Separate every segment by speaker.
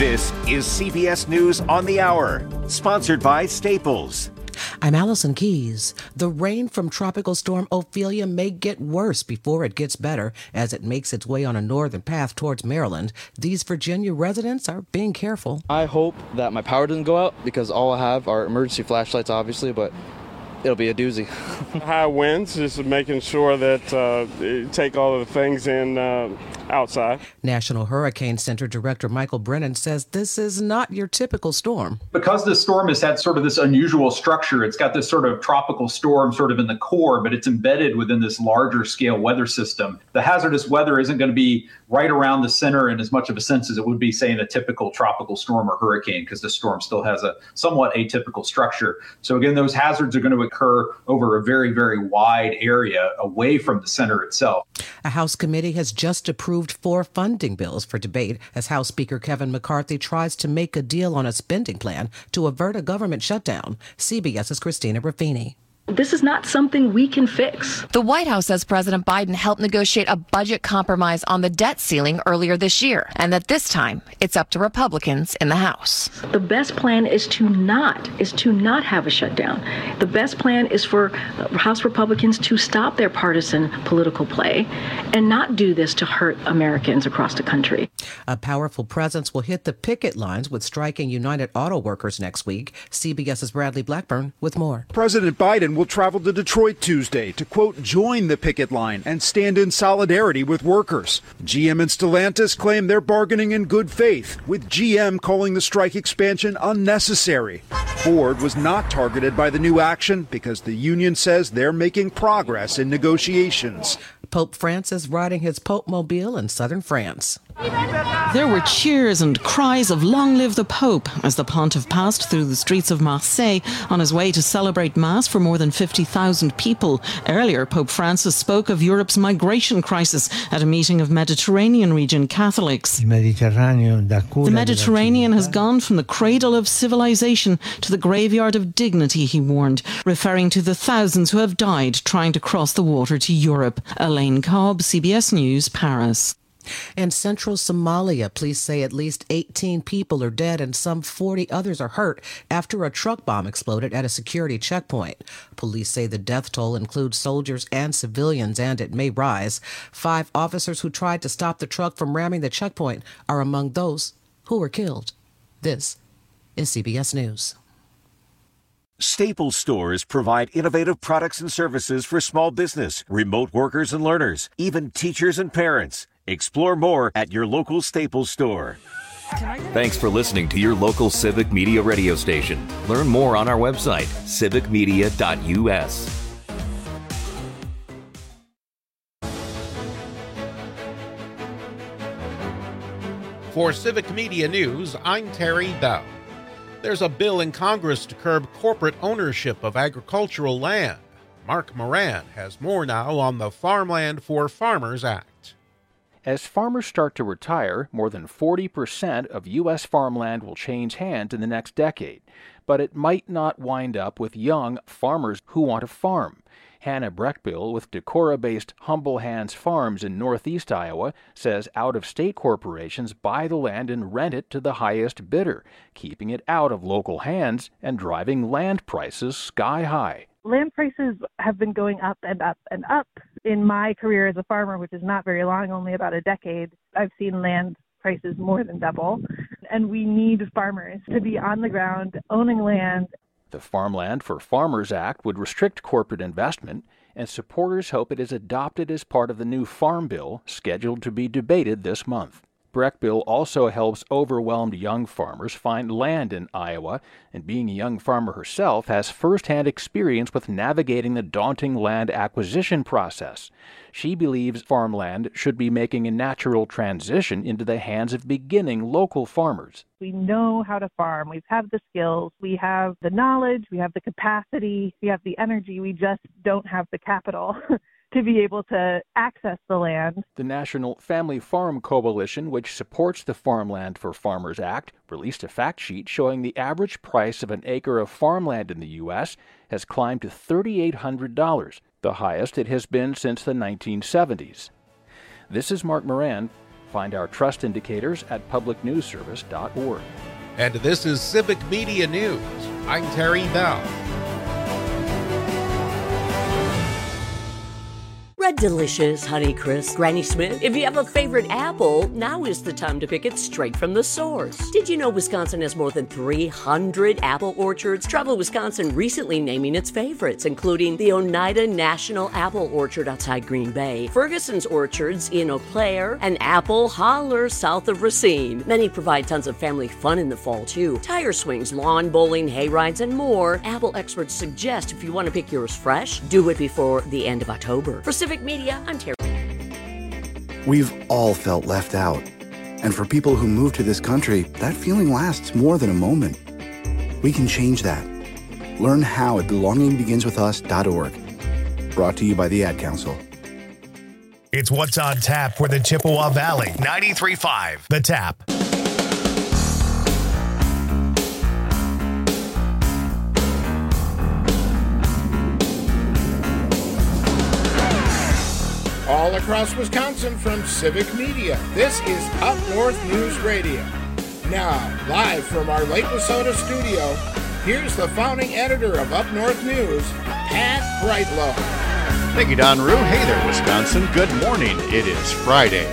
Speaker 1: This is CBS News on the Hour, sponsored by Staples.
Speaker 2: I'm Allison Keyes. The rain from Tropical Storm Ophelia may get worse before it gets better as it makes its way on a northern path towards Maryland. These Virginia residents are being careful.
Speaker 3: I hope that my power doesn't go out because all I have are emergency flashlights, obviously, but it'll be a doozy.
Speaker 4: High winds, just making sure that you take all of the things in outside.
Speaker 2: National Hurricane Center Director Michael Brennan says this is not your typical storm.
Speaker 5: Because this storm has had sort of this unusual structure, it's got this sort of tropical storm sort of in the core, but it's embedded within this larger scale weather system. The hazardous weather isn't going to be right around the center in as much of a sense as it would be, say, in a typical tropical storm or hurricane, because the storm still has a somewhat atypical structure. So again, those hazards are going to occur over a very, very wide area away from the center itself.
Speaker 2: A House committee has just approved 4 funding bills for debate as House Speaker Kevin McCarthy tries to make a deal on a spending plan to avert a government shutdown. CBS's Christina Ruffini.
Speaker 6: This is not something we can fix.
Speaker 7: The White House says President Biden helped negotiate a budget compromise on the debt ceiling earlier this year, and that this time it's up to Republicans in the House.
Speaker 6: The best plan is to not have a shutdown. The best plan is for House Republicans to stop their partisan political play and not do this to hurt Americans across the country.
Speaker 2: A powerful presence will hit the picket lines with striking United Auto Workers next week. CBS's Bradley Blackburn with more.
Speaker 8: President Biden will travel to Detroit Tuesday to, quote, join the picket line and stand in solidarity with workers. GM and Stellantis claim they're bargaining in good faith, with GM calling the strike expansion unnecessary. Ford was not targeted by the new action because the union says they're making progress in negotiations.
Speaker 2: Pope Francis riding his Pope-mobile in southern France.
Speaker 9: There were cheers and cries of "Long live the Pope" as the pontiff passed through the streets of Marseille on his way to celebrate Mass for more than 50,000 people. Earlier, Pope Francis spoke of Europe's migration crisis at a meeting of Mediterranean region Catholics. The Mediterranean has gone from the cradle of civilization to the graveyard of dignity, he warned, referring to the thousands who have died trying to cross the water to Europe. Elaine Cobb, CBS News, Paris.
Speaker 2: In central Somalia, police say at least 18 people are dead and some 40 others are hurt after a truck bomb exploded at a security checkpoint. Police say the death toll includes soldiers and civilians, and it may rise. 5 officers who tried to stop the truck from ramming the checkpoint are among those who were killed. This is CBS News.
Speaker 1: Staples stores provide innovative products and services for small business, remote workers and learners, even teachers and parents. Explore more at your local Staples store.
Speaker 10: Thanks for listening to your local Civic Media radio station. Learn more on our website, civicmedia.us.
Speaker 11: For Civic Media News, I'm Terry Dow. There's a bill in Congress to curb corporate ownership of agricultural land. Mark Moran has more now on the Farmland for Farmers Act.
Speaker 12: As farmers start to retire, more than 40% of U.S. farmland will change hands in the next decade. But it might not wind up with young farmers who want to farm. Hannah Breckbill with Decorah-based Humble Hands Farms in northeast Iowa says out-of-state corporations buy the land and rent it to the highest bidder, keeping it out of local hands and driving land prices sky high.
Speaker 13: Land prices have been going up and up and up. In my career as a farmer, which is not very long, only about a decade, I've seen land prices more than double. And we need farmers to be on the ground, owning land.
Speaker 12: The Farmland for Farmers Act would restrict corporate investment, and supporters hope it is adopted as part of the new Farm Bill scheduled to be debated this month. Breckbill also helps overwhelmed young farmers find land in Iowa, and being a young farmer herself has first-hand experience with navigating the daunting land acquisition process. She believes farmland should be making a natural transition into the hands of beginning local farmers.
Speaker 13: We know how to farm. We have the skills. We have the knowledge. We have the capacity. We have the energy. We just don't have the capital to be able to access the land.
Speaker 12: The National Family Farm Coalition, which supports the Farmland for Farmers Act, released a fact sheet showing the average price of an acre of farmland in the U.S. has climbed to $3,800, the highest it has been since the 1970s. This is Mark Moran Find our trust indicators at publicnewsservice.org.
Speaker 11: And this is Civic Media News. I'm Terry Bell.
Speaker 14: Red Delicious, Honeycrisp, Granny Smith. If you have a favorite apple, now is the time to pick it straight from the source. Did you know Wisconsin has more than 300 apple orchards? Travel Wisconsin recently naming its favorites, including the Oneida National Apple Orchard outside Green Bay, Ferguson's Orchards in Eau Claire, and Apple Holler south of Racine. Many provide tons of family fun in the fall, too. Tire swings, lawn bowling, hay rides, and more. Apple experts suggest if you want to pick yours fresh, do it before the end of October. For Civic Media, I'm Terry.
Speaker 15: We've all felt left out. And for people who move to this country, that feeling lasts more than a moment. We can change that. Learn how at belongingbeginswithus.org. Brought to you by the Ad Council.
Speaker 16: It's What's on Tap for the Chippewa Valley. 93.5 The Tap.
Speaker 17: All across Wisconsin from Civic Media, this is Up North News Radio. Now, live from our Lake Wissota studio, here's the founding editor of Up North News, Pat Brightlow.
Speaker 18: Thank you, Don Rue. Hey there, Wisconsin. Good morning. It is Friday,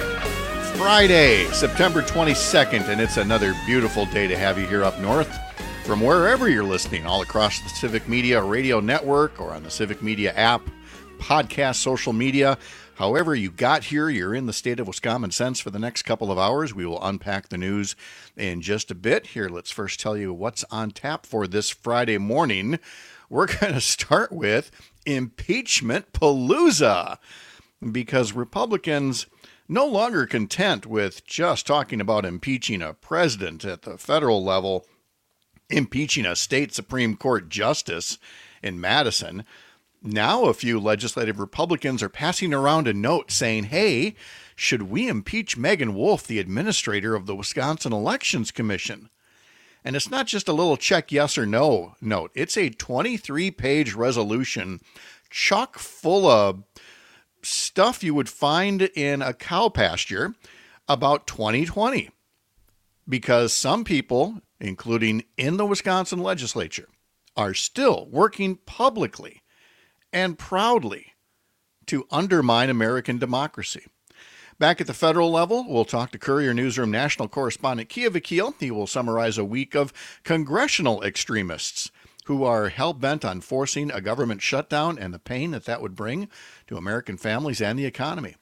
Speaker 18: September 22nd, and it's another beautiful day to have you here up north from wherever you're listening, all across the Civic Media radio network or on the Civic Media app, podcast, social media. However you got here, you're in the state of Wisconsin for the next couple of hours. We will unpack the news in just a bit. Here, let's first tell you what's on tap for this Friday morning. We're going to start with Impeachment Palooza, because Republicans no longer content with just talking about impeaching a president at the federal level, impeaching a state Supreme Court justice in Madison. Now a few legislative Republicans are passing around a note saying, hey, should we impeach Megan Wolf, the administrator of the Wisconsin Elections Commission? And it's not just a little check yes or no note. It's a 23-page resolution chock full of stuff you would find in a cow pasture about 2020. Because some people, including in the Wisconsin legislature, are still working publicly and proudly to undermine American democracy. Back at the federal level, we'll talk to Courier Newsroom national correspondent Kia Vakil. He will summarize a week of congressional extremists who are hell-bent on forcing a government shutdown and the pain that would bring to American families and the economy.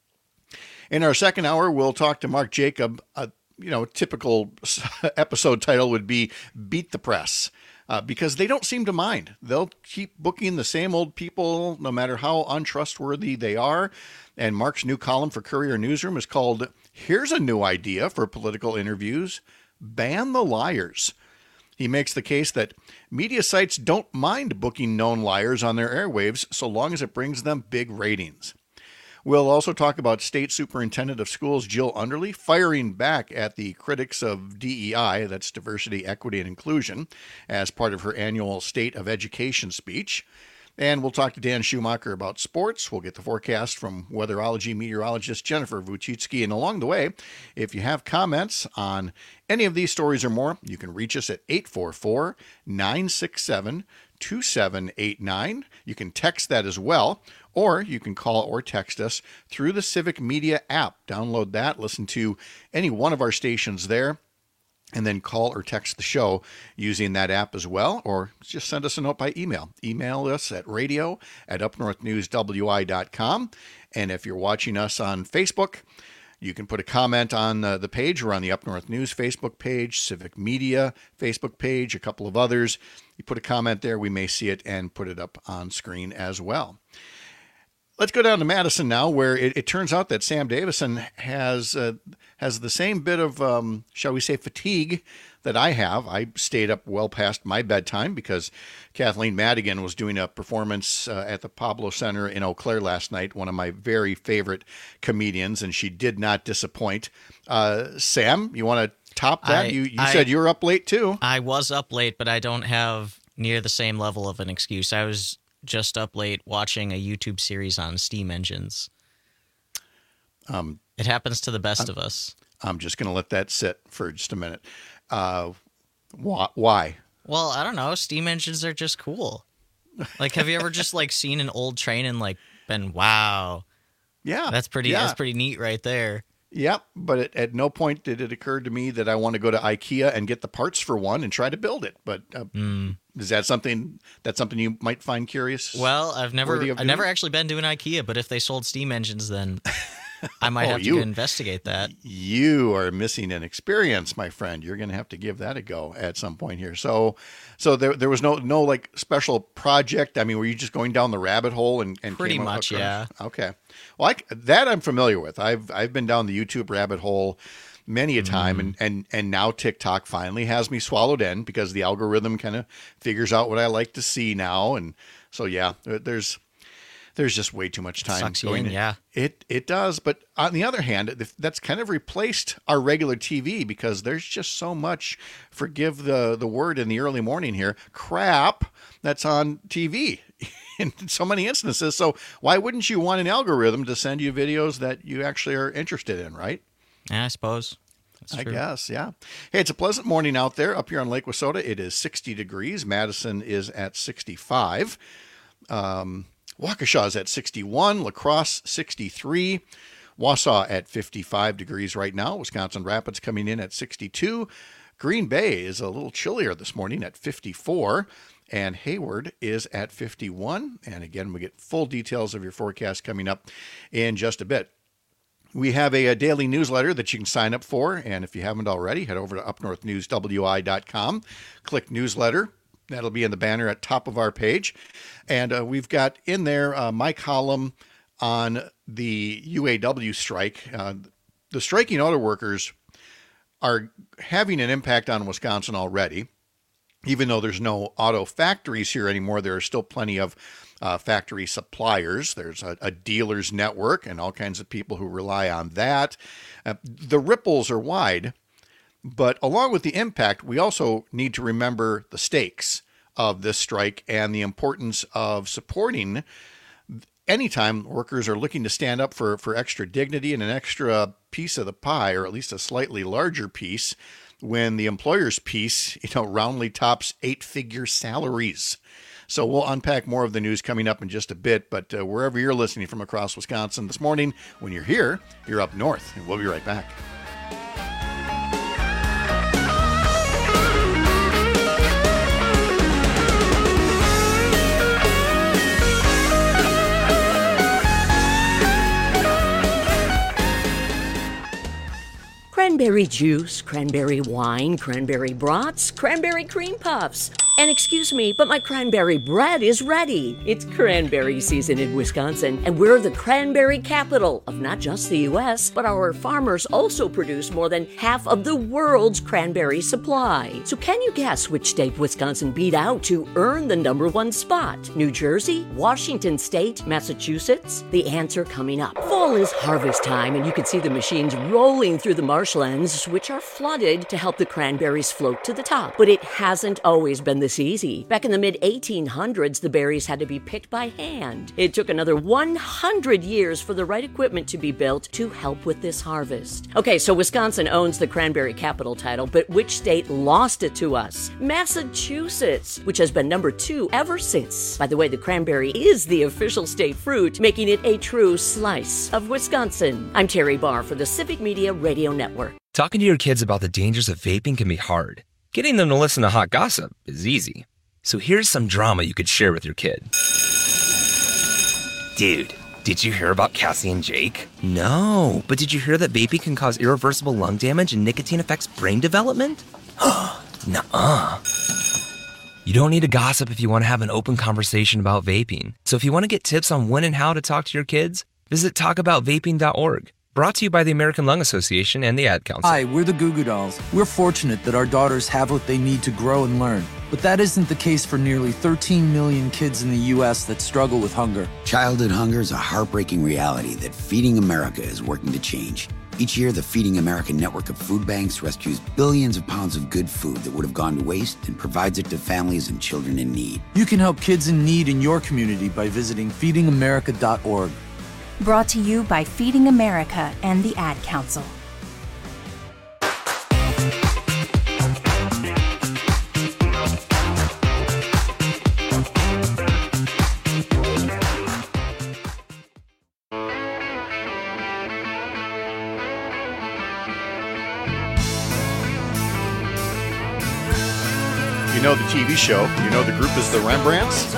Speaker 18: In our second hour, we'll talk to Mark Jacob. Typical episode title would be Beat the Press. Because they don't seem to mind. They'll keep booking the same old people, no matter how untrustworthy they are. And Mark's new column for Courier Newsroom is called, Here's a New Idea for Political Interviews, Ban the Liars. He makes the case that media sites don't mind booking known liars on their airwaves so long as it brings them big ratings. We'll also talk about State Superintendent of Schools Jill Underly firing back at the critics of DEI, that's Diversity, Equity, and Inclusion, as part of her annual State of Education speech. And we'll talk to Dan Schumacher about sports. We'll get the forecast from weatherology meteorologist Jennifer Vuchitsky. And along the way, if you have comments on any of these stories or more, you can reach us at 844-967-2789. You can text that as well, or you can call or text us through the Civic Media app. Download that, listen to any one of our stations there, and then call or text the show using that app as well, or just send us a note by email. Email us at radio@upnorthnewswi.com. And if you're watching us on Facebook, you can put a comment on the page. We're on the Up North News Facebook page, Civic Media Facebook page, a couple of others. You put a comment there, we may see it and put it up on screen as well. Let's go down to Madison now, where it turns out that Sam Davison has the same bit of, shall we say, fatigue that I have. I stayed up well past my bedtime because Kathleen Madigan was doing a performance at the Pablo Center in Eau Claire last night, one of my very favorite comedians, and she did not disappoint. Sam, you want to top that? You said you were up late too.
Speaker 19: I was up late, but I don't have near the same level of an excuse. I was just up late watching a YouTube series on steam engines. It happens to the best of us.
Speaker 18: I'm just going to let that sit for just a minute. Why?
Speaker 19: Well, I don't know. Steam engines are just cool. Like, have you ever just like seen an old train and like been, wow?
Speaker 18: Yeah,
Speaker 19: that's pretty neat right there.
Speaker 18: Yep, but at no point did it occur to me that I want to go to IKEA and get the parts for one and try to build it. But is that something you might find curious?
Speaker 19: Well, I've never actually been to an IKEA, but if they sold steam engines, then I might have to investigate that.
Speaker 18: You are missing an experience, my friend. You're going to have to give that a go at some point here. So there was no like special project. I mean, were you just going down the rabbit hole and
Speaker 19: pretty much, yeah.
Speaker 18: Okay. Well, that I'm familiar with. I've been down the YouTube rabbit hole many a time, and now TikTok finally has me swallowed in because the algorithm kind of figures out what I like to see now, and so yeah, there's just way too much time going in.
Speaker 19: Yeah.
Speaker 18: It does. But on the other hand, that's kind of replaced our regular TV because there's just so much, forgive the word in the early morning here, crap that's on TV in so many instances. So why wouldn't you want an algorithm to send you videos that you actually are interested in, right?
Speaker 19: Yeah, I suppose. That's true.
Speaker 18: I guess, yeah. Hey, it's a pleasant morning out there up here on Lake Wissota. It is 60 degrees. Madison is at 65. Waukesha is at 61, La Crosse 63, Wausau at 55 degrees right now, Wisconsin Rapids coming in at 62, Green Bay is a little chillier this morning at 54, and Hayward is at 51. And again, we get full details of your forecast coming up in just a bit. We have a daily newsletter that you can sign up for, and if you haven't already, head over to upnorthnewswi.com, click newsletter. That'll be in the banner at top of our page. And we've got in there my column on the UAW strike. The striking auto workers are having an impact on Wisconsin already. Even though there's no auto factories here anymore, there are still plenty of factory suppliers. There's a dealers network and all kinds of people who rely on that. The ripples are wide. But along with the impact, we also need to remember the stakes of this strike and the importance of supporting anytime workers are looking to stand up for extra dignity and an extra piece of the pie, or at least a slightly larger piece, when the employer's piece, roundly tops 8-figure salaries. So we'll unpack more of the news coming up in just a bit, but wherever you're listening from across Wisconsin this morning, when you're here, you're up north, and we'll be right back.
Speaker 14: Cranberry juice, cranberry wine, cranberry brats, cranberry cream puffs. And excuse me, but my cranberry bread is ready. It's cranberry season in Wisconsin, and we're the cranberry capital of not just the U.S., but our farmers also produce more than half of the world's cranberry supply. So can you guess which state Wisconsin beat out to earn the #1 spot? New Jersey, Washington State, Massachusetts? The answer coming up. Fall is harvest time, and you can see the machines rolling through the marshlands, which are flooded to help the cranberries float to the top. But it hasn't always been this easy. Back in the mid-1800s, the berries had to be picked by hand. It took another 100 years for the right equipment to be built to help with this harvest. Okay, so Wisconsin owns the cranberry capital title, but which state lost it to us? Massachusetts, which has been #2 ever since. By the way, the cranberry is the official state fruit, making it a true slice of Wisconsin. I'm Terry Barr for the Civic Media Radio Network.
Speaker 20: Talking to your kids about the dangers of vaping can be hard. Getting them to listen to hot gossip is easy. So here's some drama you could share with your kid. Dude, did you hear about Cassie and Jake? No, but did you hear that vaping can cause irreversible lung damage and nicotine affects brain development? Nuh-uh. You don't need to gossip if you want to have an open conversation about vaping. So if you want to get tips on when and how to talk to your kids, visit talkaboutvaping.org. Brought to you by the American Lung Association and the Ad Council.
Speaker 21: Hi, we're the Goo Goo Dolls. We're fortunate that our daughters have what they need to grow and learn. But that isn't the case for nearly 13 million kids in the U.S. that struggle with hunger.
Speaker 22: Childhood hunger is a heartbreaking reality that Feeding America is working to change. Each year, the Feeding America network of food banks rescues billions of pounds of good food that would have gone to waste and provides it to families and children in need.
Speaker 21: You can help kids in need in your community by visiting feedingamerica.org.
Speaker 3: Brought to you by Feeding America and the Ad Council.
Speaker 18: You know the TV show. You know the group is the Rembrandts.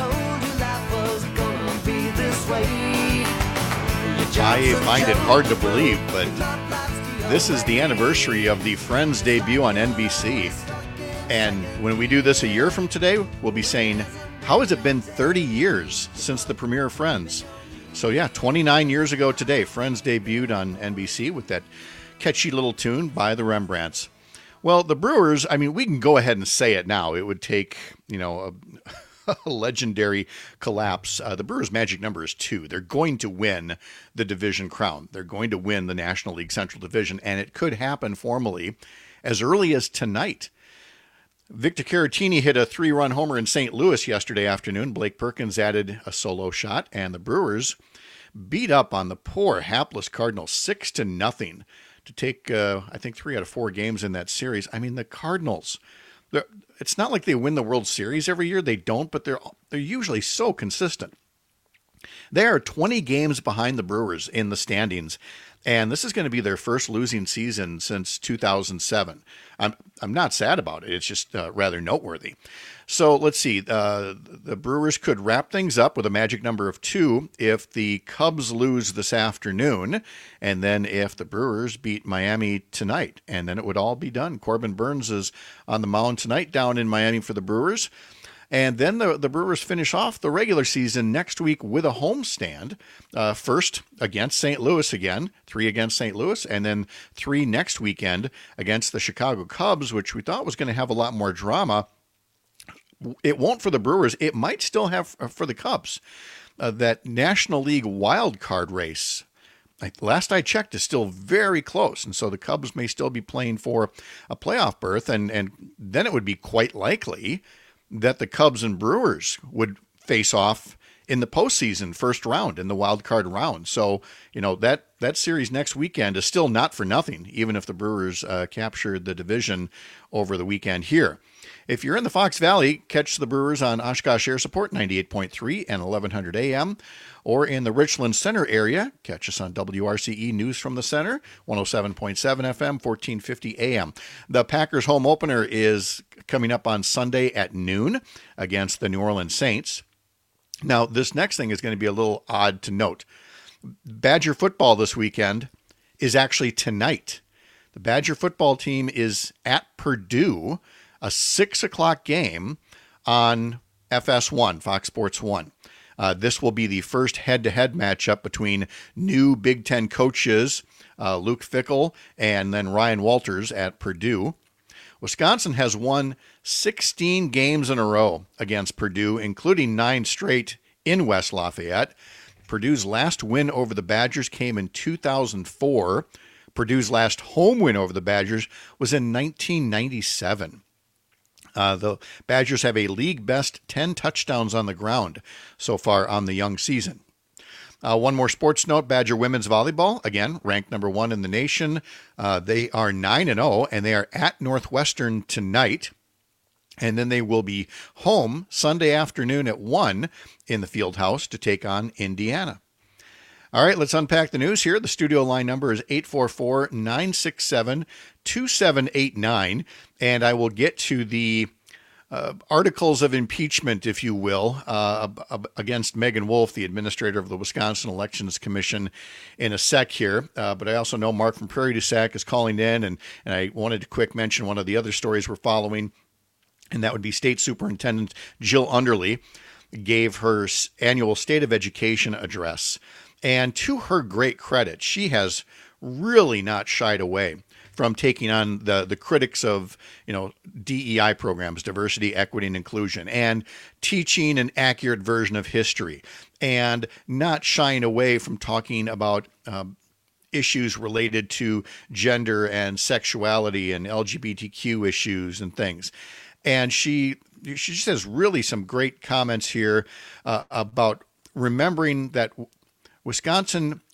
Speaker 18: I find it hard to believe, but this is the anniversary of the Friends debut on NBC. And when we do this a year from today, we'll be saying, how has it been 30 years since the premiere of Friends? So yeah, 29 years ago today, Friends debuted on NBC with that catchy little tune by the Rembrandts. Well, the Brewers, I mean, we can go ahead and say it now. It would take, a legendary collapse. The Brewers' magic number is 2. They're going to win the division crown. They're going to win the National League Central Division, and it could happen formally as early as tonight. Victor Caratini hit a 3-run homer in St. Louis yesterday afternoon. Blake Perkins added a solo shot, and the Brewers beat up on the poor, hapless Cardinals 6-0 to take, I think, 3 out of 4 games in that series. I mean, the Cardinals, it's not like they win the World Series every year. They don't, but they're usually so consistent. They are 20 games behind the Brewers in the standings, and this is going to be their first losing season since 2007. I'm not sad about it. It's just rather noteworthy. So let's see. The Brewers could wrap things up with a magic number of 2 if the Cubs lose this afternoon, and then if the Brewers beat Miami tonight, and then it would all be done. Corbin Burns is on the mound tonight down in Miami for the Brewers. And then the Brewers finish off the regular season next week with a homestand. First against St. Louis again, 3 against St. Louis, and then 3 next weekend against the Chicago Cubs, which we thought was going to have a lot more drama. It won't for the Brewers. It might still have for the Cubs. That National League wild card race, last I checked, is still very close. And so the Cubs may still be playing for a playoff berth. And then it would be quite likely that the Cubs and Brewers would face off in the postseason first round, in the wild card round. So, that series next weekend is still not for nothing, even if the Brewers captured the division over the weekend here. If you're in the Fox Valley, catch the Brewers on Oshkosh Air Support 98.3 and 1100 AM, or in the Richland Center area, catch us on WRCE News from the Center, 107.7 FM, 1450 AM. The Packers home opener is coming up on Sunday at noon against the New Orleans Saints. Now, this next thing is going to be a little odd to note. Badger football this weekend is actually tonight. The Badger football team is at Purdue, a 6 o'clock game on FS1, Fox Sports 1. This will be the first head-to-head matchup between new Big Ten coaches, Luke Fickell and then Ryan Walters at Purdue. Wisconsin has won 16 games in a row against Purdue, including 9 straight in West Lafayette. Purdue's last win over the Badgers came in 2004. Purdue's last home win over the Badgers was in 1997. The Badgers have a league best 10 touchdowns on the ground so far on the young season. One more sports note, Badger women's volleyball, again, ranked number 1 in the nation. They are 9-0, and they are at Northwestern tonight. And then they will be home Sunday afternoon at 1 in the Fieldhouse to take on Indiana. All right, let's unpack the news here. The studio line number is 844-967-2789, and I will get to the articles of impeachment, if you will, against Megan Wolf, the administrator of the Wisconsin Elections Commission, in a sec here. But I also know Mark from Prairie du Sac is calling in, and I wanted to quick mention one of the other stories we're following, and that would be State Superintendent Jill Underly gave her annual State of Education address. And to her great credit, she has really not shied away from taking on the critics of, DEI programs, diversity, equity, and inclusion, and teaching an accurate version of history, and not shying away from talking about issues related to gender and sexuality and LGBTQ issues and things. And she just has really some great comments here about remembering that Wisconsin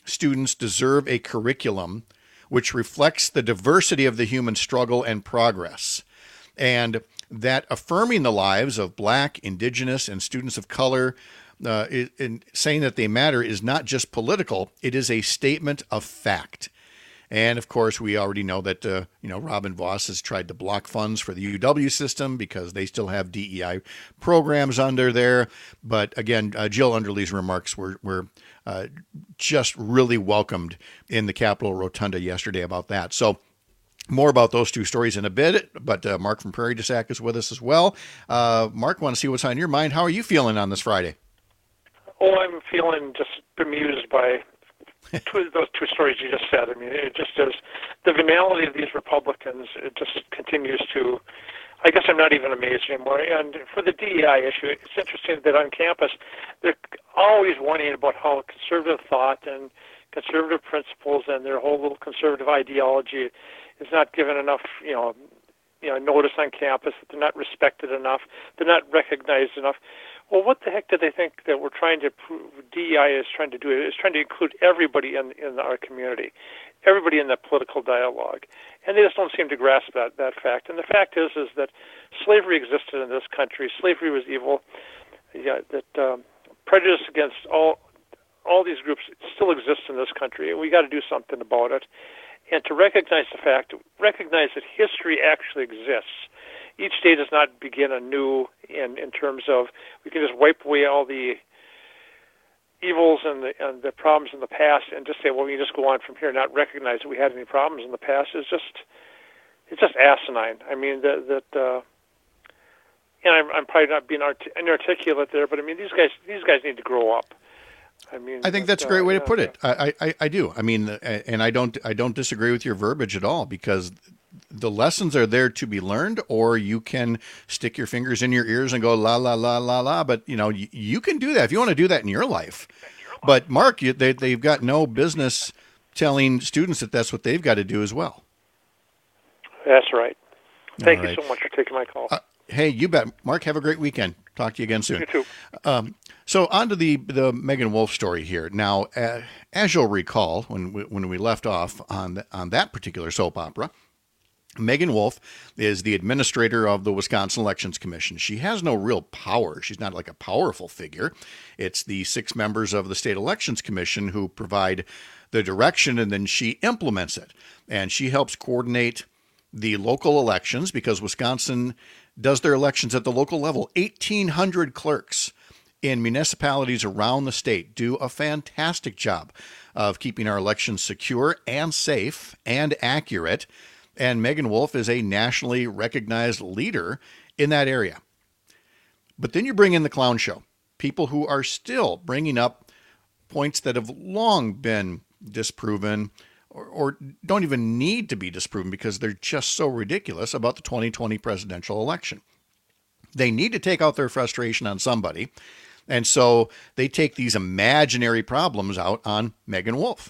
Speaker 18: students deserve a curriculum which reflects the diversity of the human struggle and progress, and that affirming the lives of Black, Indigenous, and students of color, in saying that they matter, is not just political, it is a statement of fact. And of course, we already know that Robin Vos has tried to block funds for the UW system because they still have DEI programs under there. But again, Jill Underly's remarks were just really welcomed in the Capitol Rotunda yesterday about that. So more about those two stories in a bit. But Mark from Prairie du Sac is with us as well. Mark, want to see what's on your mind? How are you feeling on this Friday?
Speaker 4: Oh, I'm feeling just bemused by those two stories you just said. I mean, it just is the venality of these Republicans. It just continues to. I guess I'm not even amazed anymore. And for the DEI issue, it's interesting that on campus they're always whining about how conservative thought and conservative principles and their whole little conservative ideology is not given enough, notice on campus. That they're not respected enough. They're not recognized enough. Well, what the heck do they think that we're trying to DEI is trying to do? It's trying to include everybody in our community, everybody in the political dialogue, and they just don't seem to grasp that fact. And the fact is that slavery existed in this country. Slavery was evil. Yeah, that prejudice against all these groups still exists in this country, and we got to do something about it. And to recognize the fact, recognize that history actually exists. Each day does not begin anew in terms of we can just wipe away all the evils and the problems in the past and just say, well, we can just go on from here and not recognize that we had any problems in the past. It's just asinine. I mean, and I'm probably not being inarticulate there, but I mean, these guys need to grow up. I mean,
Speaker 18: I think that's a great way to put it. I do. I mean, and I don't disagree with your verbiage at all, because the lessons are there to be learned, or you can stick your fingers in your ears and go la la la la la. But you can do that if you want to do that in your life. But Mark, they've got no business telling students that that's what they've got to do as well.
Speaker 4: That's right. Thank you so much for taking my call.
Speaker 18: Hey, you bet. Mark, have a great weekend. Talk to you again soon.
Speaker 4: You too.
Speaker 18: So on to the Megan Wolf story here. Now, as you'll recall, when we left off on that particular soap opera, Megan Wolf is the administrator of the Wisconsin Elections Commission. She has no real power. She's not like a powerful figure. It's the 6 members of the State Elections Commission who provide the direction, and then she implements it. And she helps coordinate the local elections, because Wisconsin does their elections at the local level. 1,800 clerks in municipalities around the state do a fantastic job of keeping our elections secure and safe and accurate. And Megan Wolf is a nationally recognized leader in that area. But then you bring in the clown show, people who are still bringing up points that have long been disproven or don't even need to be disproven because they're just so ridiculous about the 2020 presidential election. They need to take out their frustration on somebody. And so they take these imaginary problems out on Megan Wolf,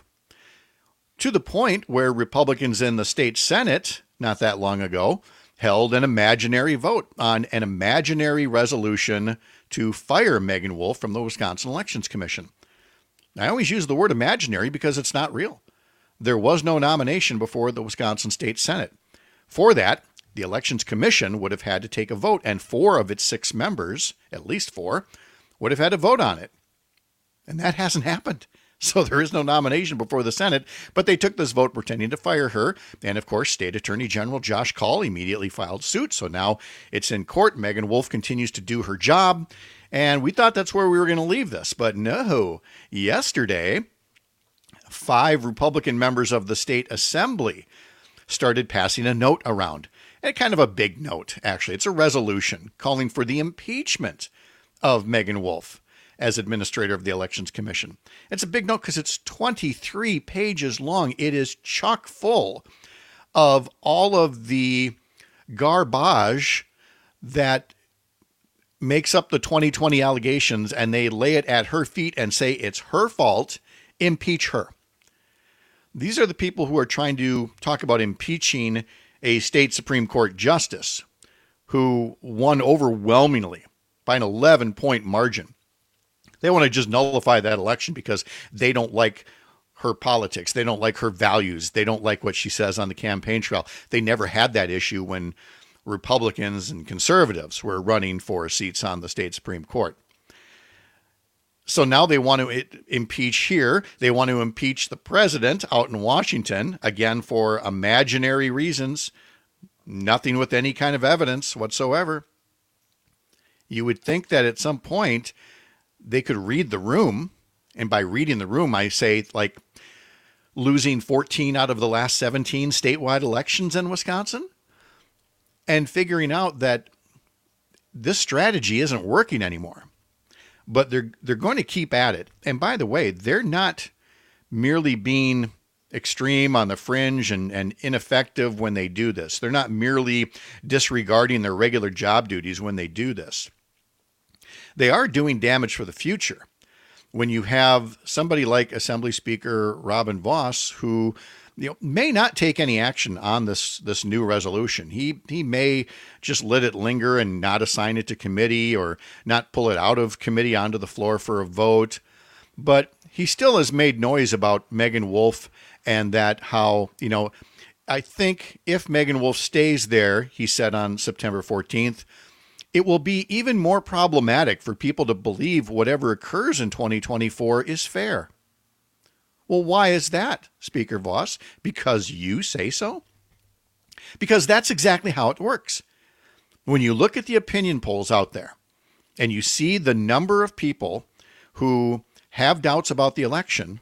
Speaker 18: to the point where Republicans in the state Senate, not that long ago, held an imaginary vote on an imaginary resolution to fire Megan Wolf from the Wisconsin Elections Commission. I always use the word imaginary because it's not real. There was no nomination before the Wisconsin State Senate. For that, the Elections Commission would have had to take a vote, and 4 of its 6 members, at least 4, would have had to vote on it. And that hasn't happened. So there is no nomination before the Senate, but they took this vote pretending to fire her. And of course, State Attorney General Josh Kaul immediately filed suit. So now it's in court. Megan Wolf continues to do her job. And we thought that's where we were going to leave this. But no, yesterday, 5 Republican members of the state assembly started passing a note around. And kind of a big note, actually. It's a resolution calling for the impeachment of Megan Wolf as administrator of the Elections Commission. It's a big note because it's 23 pages long. It is chock full of all of the garbage that makes up the 2020 allegations, and they lay it at her feet and say it's her fault, impeach her. These are the people who are trying to talk about impeaching a state Supreme Court justice who won overwhelmingly by an 11-point margin. They want to just nullify that election because they don't like her politics. They don't like her values. They don't like what she says on the campaign trail. They never had that issue when Republicans and conservatives were running for seats on the state Supreme Court. So now they want to impeach here. They want to impeach the president out in Washington, again, for imaginary reasons, nothing with any kind of evidence whatsoever. You would think that at some point they could read the room. And by reading the room, I say like losing 14 out of the last 17 statewide elections in Wisconsin and figuring out that this strategy isn't working anymore. But they're going to keep at it. And by the way, they're not merely being extreme on the fringe and ineffective when they do this. They're not merely disregarding their regular job duties when they do this. They are doing damage for the future. When you have somebody like Assembly Speaker Robin Vos, who may not take any action on this new resolution. He may just let it linger and not assign it to committee or not pull it out of committee onto the floor for a vote. But he still has made noise about Megan Wolf and that how, I think if Megan Wolf stays there, he said on September 14th, it will be even more problematic for people to believe whatever occurs in 2024 is fair. Well, why is that, Speaker Vos? Because you say so? Because that's exactly how it works. When you look at the opinion polls out there and you see the number of people who have doubts about the election,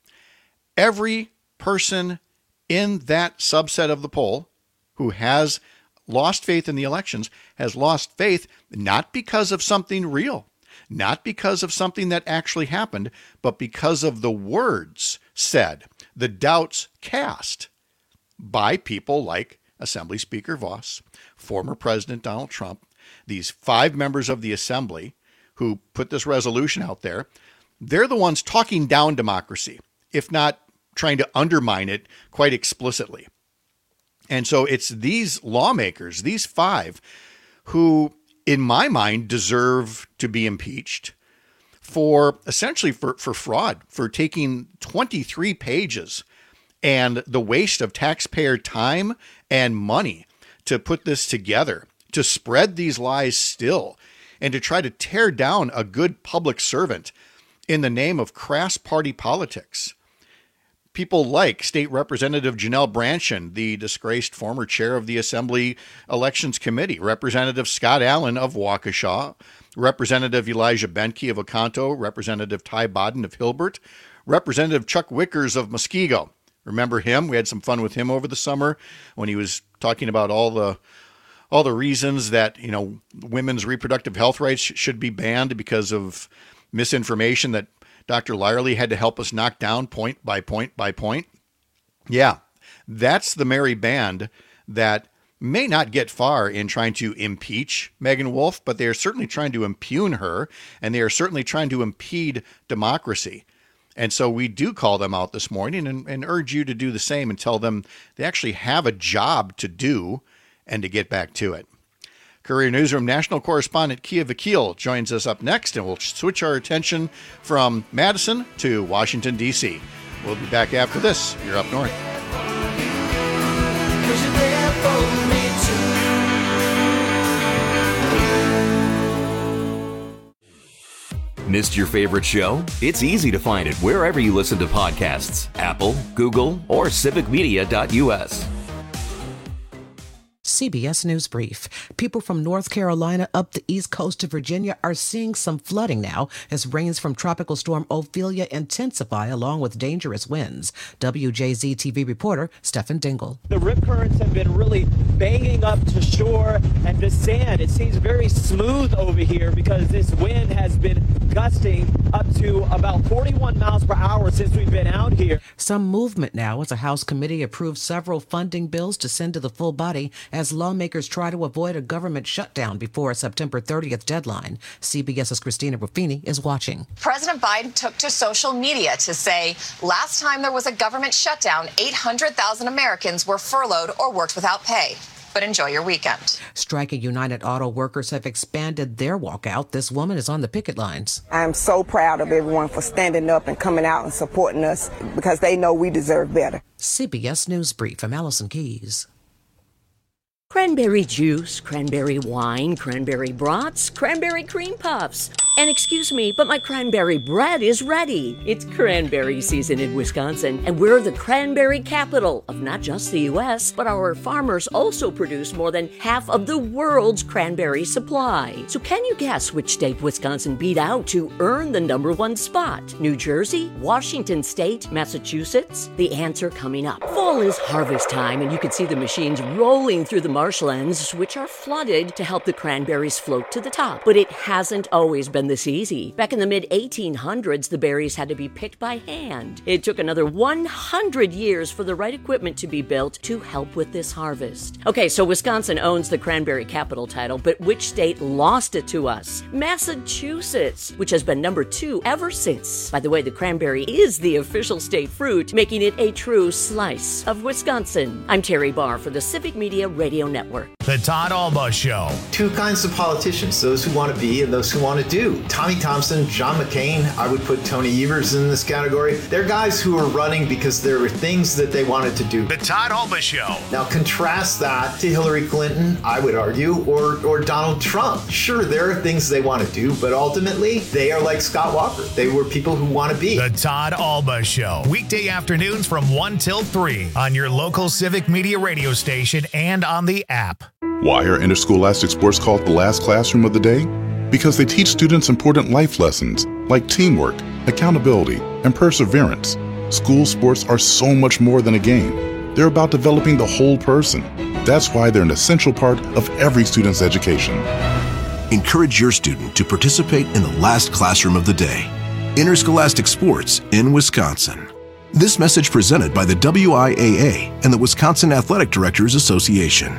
Speaker 18: every person in that subset of the poll who has lost faith in the elections has lost faith not because of something real, not because of something that actually happened, but because of the words said, the doubts cast by people like Assembly Speaker Vos, former President Donald Trump, these 5 members of the Assembly who put this resolution out there. They're the ones talking down democracy, if not trying to undermine it quite explicitly. And so it's these lawmakers, these 5, who, in my mind, deserve to be impeached for essentially for fraud, for taking 23 pages and the waste of taxpayer time and money to put this together, to spread these lies still, and to try to tear down a good public servant in the name of crass party politics. People like State Representative Janelle Brandtjen, the disgraced former chair of the Assembly Elections Committee, Representative Scott Allen of Waukesha, Representative Elijah Benke of Oconto, Representative Ty Bodden of Hilbert, Representative Chuck Wickers of Muskego. Remember him? We had some fun with him over the summer when he was talking about all the reasons that, women's reproductive health rights should be banned because of misinformation that Dr. Lyerly had to help us knock down point by point by point. Yeah, that's the merry band that may not get far in trying to impeach Megan Wolf, but they are certainly trying to impugn her, and they are certainly trying to impede democracy. And so we do call them out this morning and urge you to do the same and tell them they actually have a job to do and to get back to it. Courier Newsroom national correspondent Kia Vakil joins us up next, and we'll switch our attention from Madison to Washington, D.C. We'll be back after this. You're Up North.
Speaker 10: Missed your favorite show? It's easy to find it wherever you listen to podcasts. Apple, Google, or civicmedia.us.
Speaker 2: CBS News Brief. People from North Carolina up the east coast of Virginia are seeing some flooding now as rains from Tropical Storm Ophelia intensify along with dangerous winds. WJZ TV reporter Stephen Dingle.
Speaker 5: The rip currents have been really banging up to shore and the sand. It seems very smooth over here because this wind has been gusting up to about 41 miles per hour since we've been out here.
Speaker 2: Some movement now as a House committee approved several funding bills to send to the full body as lawmakers try to avoid a government shutdown before a September 30th deadline. CBS's Christina Ruffini is watching.
Speaker 7: President Biden took to social media to say last time there was a government shutdown, 800,000 Americans were furloughed or worked without pay. but enjoy your weekend.
Speaker 2: Striking United Auto Workers have expanded their walkout. This woman is on the picket lines.
Speaker 6: I am so proud of everyone for standing up and coming out and supporting us because they know we deserve better.
Speaker 2: CBS News Brief. I'm Allison Keys.
Speaker 14: Cranberry juice, cranberry wine, cranberry brats, cranberry cream puffs. And excuse me, but my cranberry bread is ready. It's cranberry season in Wisconsin, and we're the cranberry capital of not just the U.S., but our farmers also produce more than half of the world's cranberry supply. So can you guess which state Wisconsin beat out to earn the #1 spot? New Jersey, Washington State, Massachusetts? The answer coming up. Fall is harvest time, and you can see the machines rolling through the marshlands, which are flooded to help the cranberries float to the top. But it hasn't always been this easy. Back in the mid-1800s, the berries had to be picked by hand. It took another 100 years for the right equipment to be built to help with this harvest. Okay, so Wisconsin owns the cranberry capital title, but which state lost it to us? Massachusetts, which has been #2 ever since. By the way, the cranberry is the official state fruit, making it a true slice of Wisconsin. I'm Terry Barr for the Civic Media Radio Network.
Speaker 16: The Todd Alba Show.
Speaker 8: Two kinds of politicians, those who want to be and those who want to do. Tommy Thompson, John McCain, I would put Tony Evers in this category. They're guys who are running because there were things that they wanted to do.
Speaker 16: The Todd Alba Show.
Speaker 8: Now contrast that to Hillary Clinton, I would argue, or Donald Trump. Sure, there are things they want to do, but ultimately they are like Scott Walker. They were people who want to be.
Speaker 16: The Todd Alba Show. Weekday afternoons from 1 till 3 on your local Civic Media radio station and on the app.
Speaker 23: Why are interscholastic sports called the last classroom of the day? Because they teach students important life lessons like teamwork, accountability, and perseverance. School sports are so much more than a game. They're about developing the whole person. That's why they're an essential part of every student's education.
Speaker 24: Encourage your student to participate in the last classroom of the day. Interscholastic sports in Wisconsin. This message presented by the WIAA and the Wisconsin Athletic Directors Association.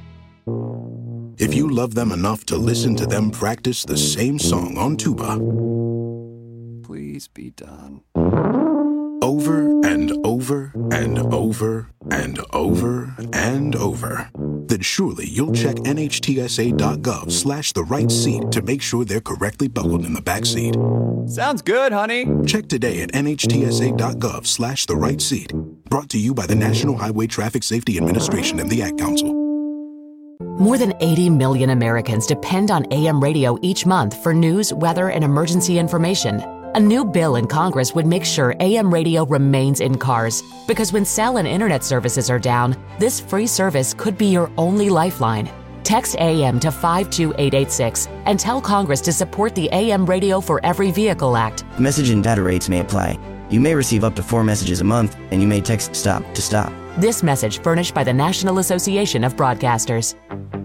Speaker 25: If you love them enough to listen to them practice the same song on tuba,
Speaker 21: please be done.
Speaker 25: Over and over and over and over and over, then surely you'll check NHTSA.gov/the right seat to make sure they're correctly buckled in the back seat.
Speaker 21: Sounds good, honey.
Speaker 25: Check today at NHTSA.gov/the right seat. Brought to you by the National Highway Traffic Safety Administration and the Ad Council.
Speaker 26: More than 80 million Americans depend on AM radio each month for news, weather, and emergency information. A new bill in Congress would make sure AM radio remains in cars, because when cell and internet services are down, this free service could be your only lifeline. Text AM to 52886 and tell Congress to support the AM Radio for Every Vehicle Act.
Speaker 27: Message and data rates may apply. You may receive up to 4 messages a month, and you may text STOP to stop.
Speaker 26: This message furnished by the National Association of Broadcasters.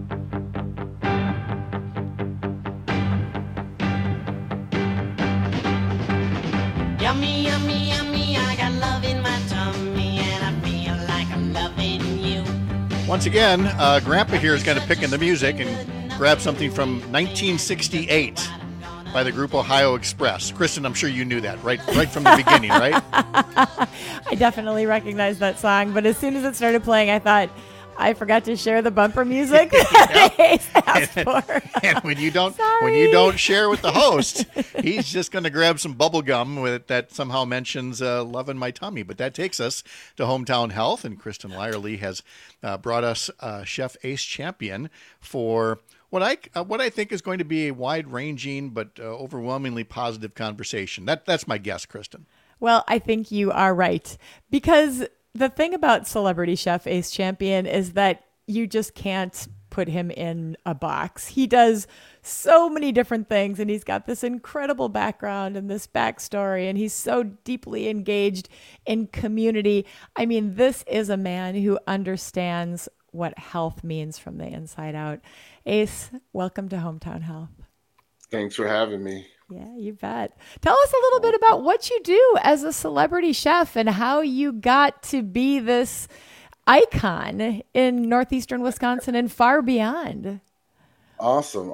Speaker 28: Yummy, yummy, yummy, I got love in my tummy, and I feel like I'm loving you.
Speaker 18: Once again, Grandpa here is going to pick in the music and grab something from 1968 by the group Ohio Express. Kristen, I'm sure you knew that right from the beginning, right?
Speaker 29: I definitely recognized that song, but as soon as it started playing, I thought, I forgot to share the bumper music that Ace asked for.
Speaker 18: And when you don't share with the host, he's just going to grab some bubble gum that somehow mentions love in my tummy. But that takes us to Hometown Health, and Kristen Lyerly has brought us Chef Ace Champion for what I think is going to be a wide-ranging but overwhelmingly positive conversation. That's my guess, Kristen.
Speaker 29: Well, I think you are right, because the thing about celebrity chef Ace Champion is that you just can't put him in a box. He does so many different things, and he's got this incredible background and this backstory, and he's so deeply engaged in community. I mean, this is a man who understands what health means from the inside out. Ace, welcome to Hometown Health.
Speaker 30: Thanks for having me.
Speaker 29: Yeah, you bet. Tell us a little bit about what you do as a celebrity chef and how you got to be this icon in northeastern Wisconsin and far beyond.
Speaker 30: Awesome.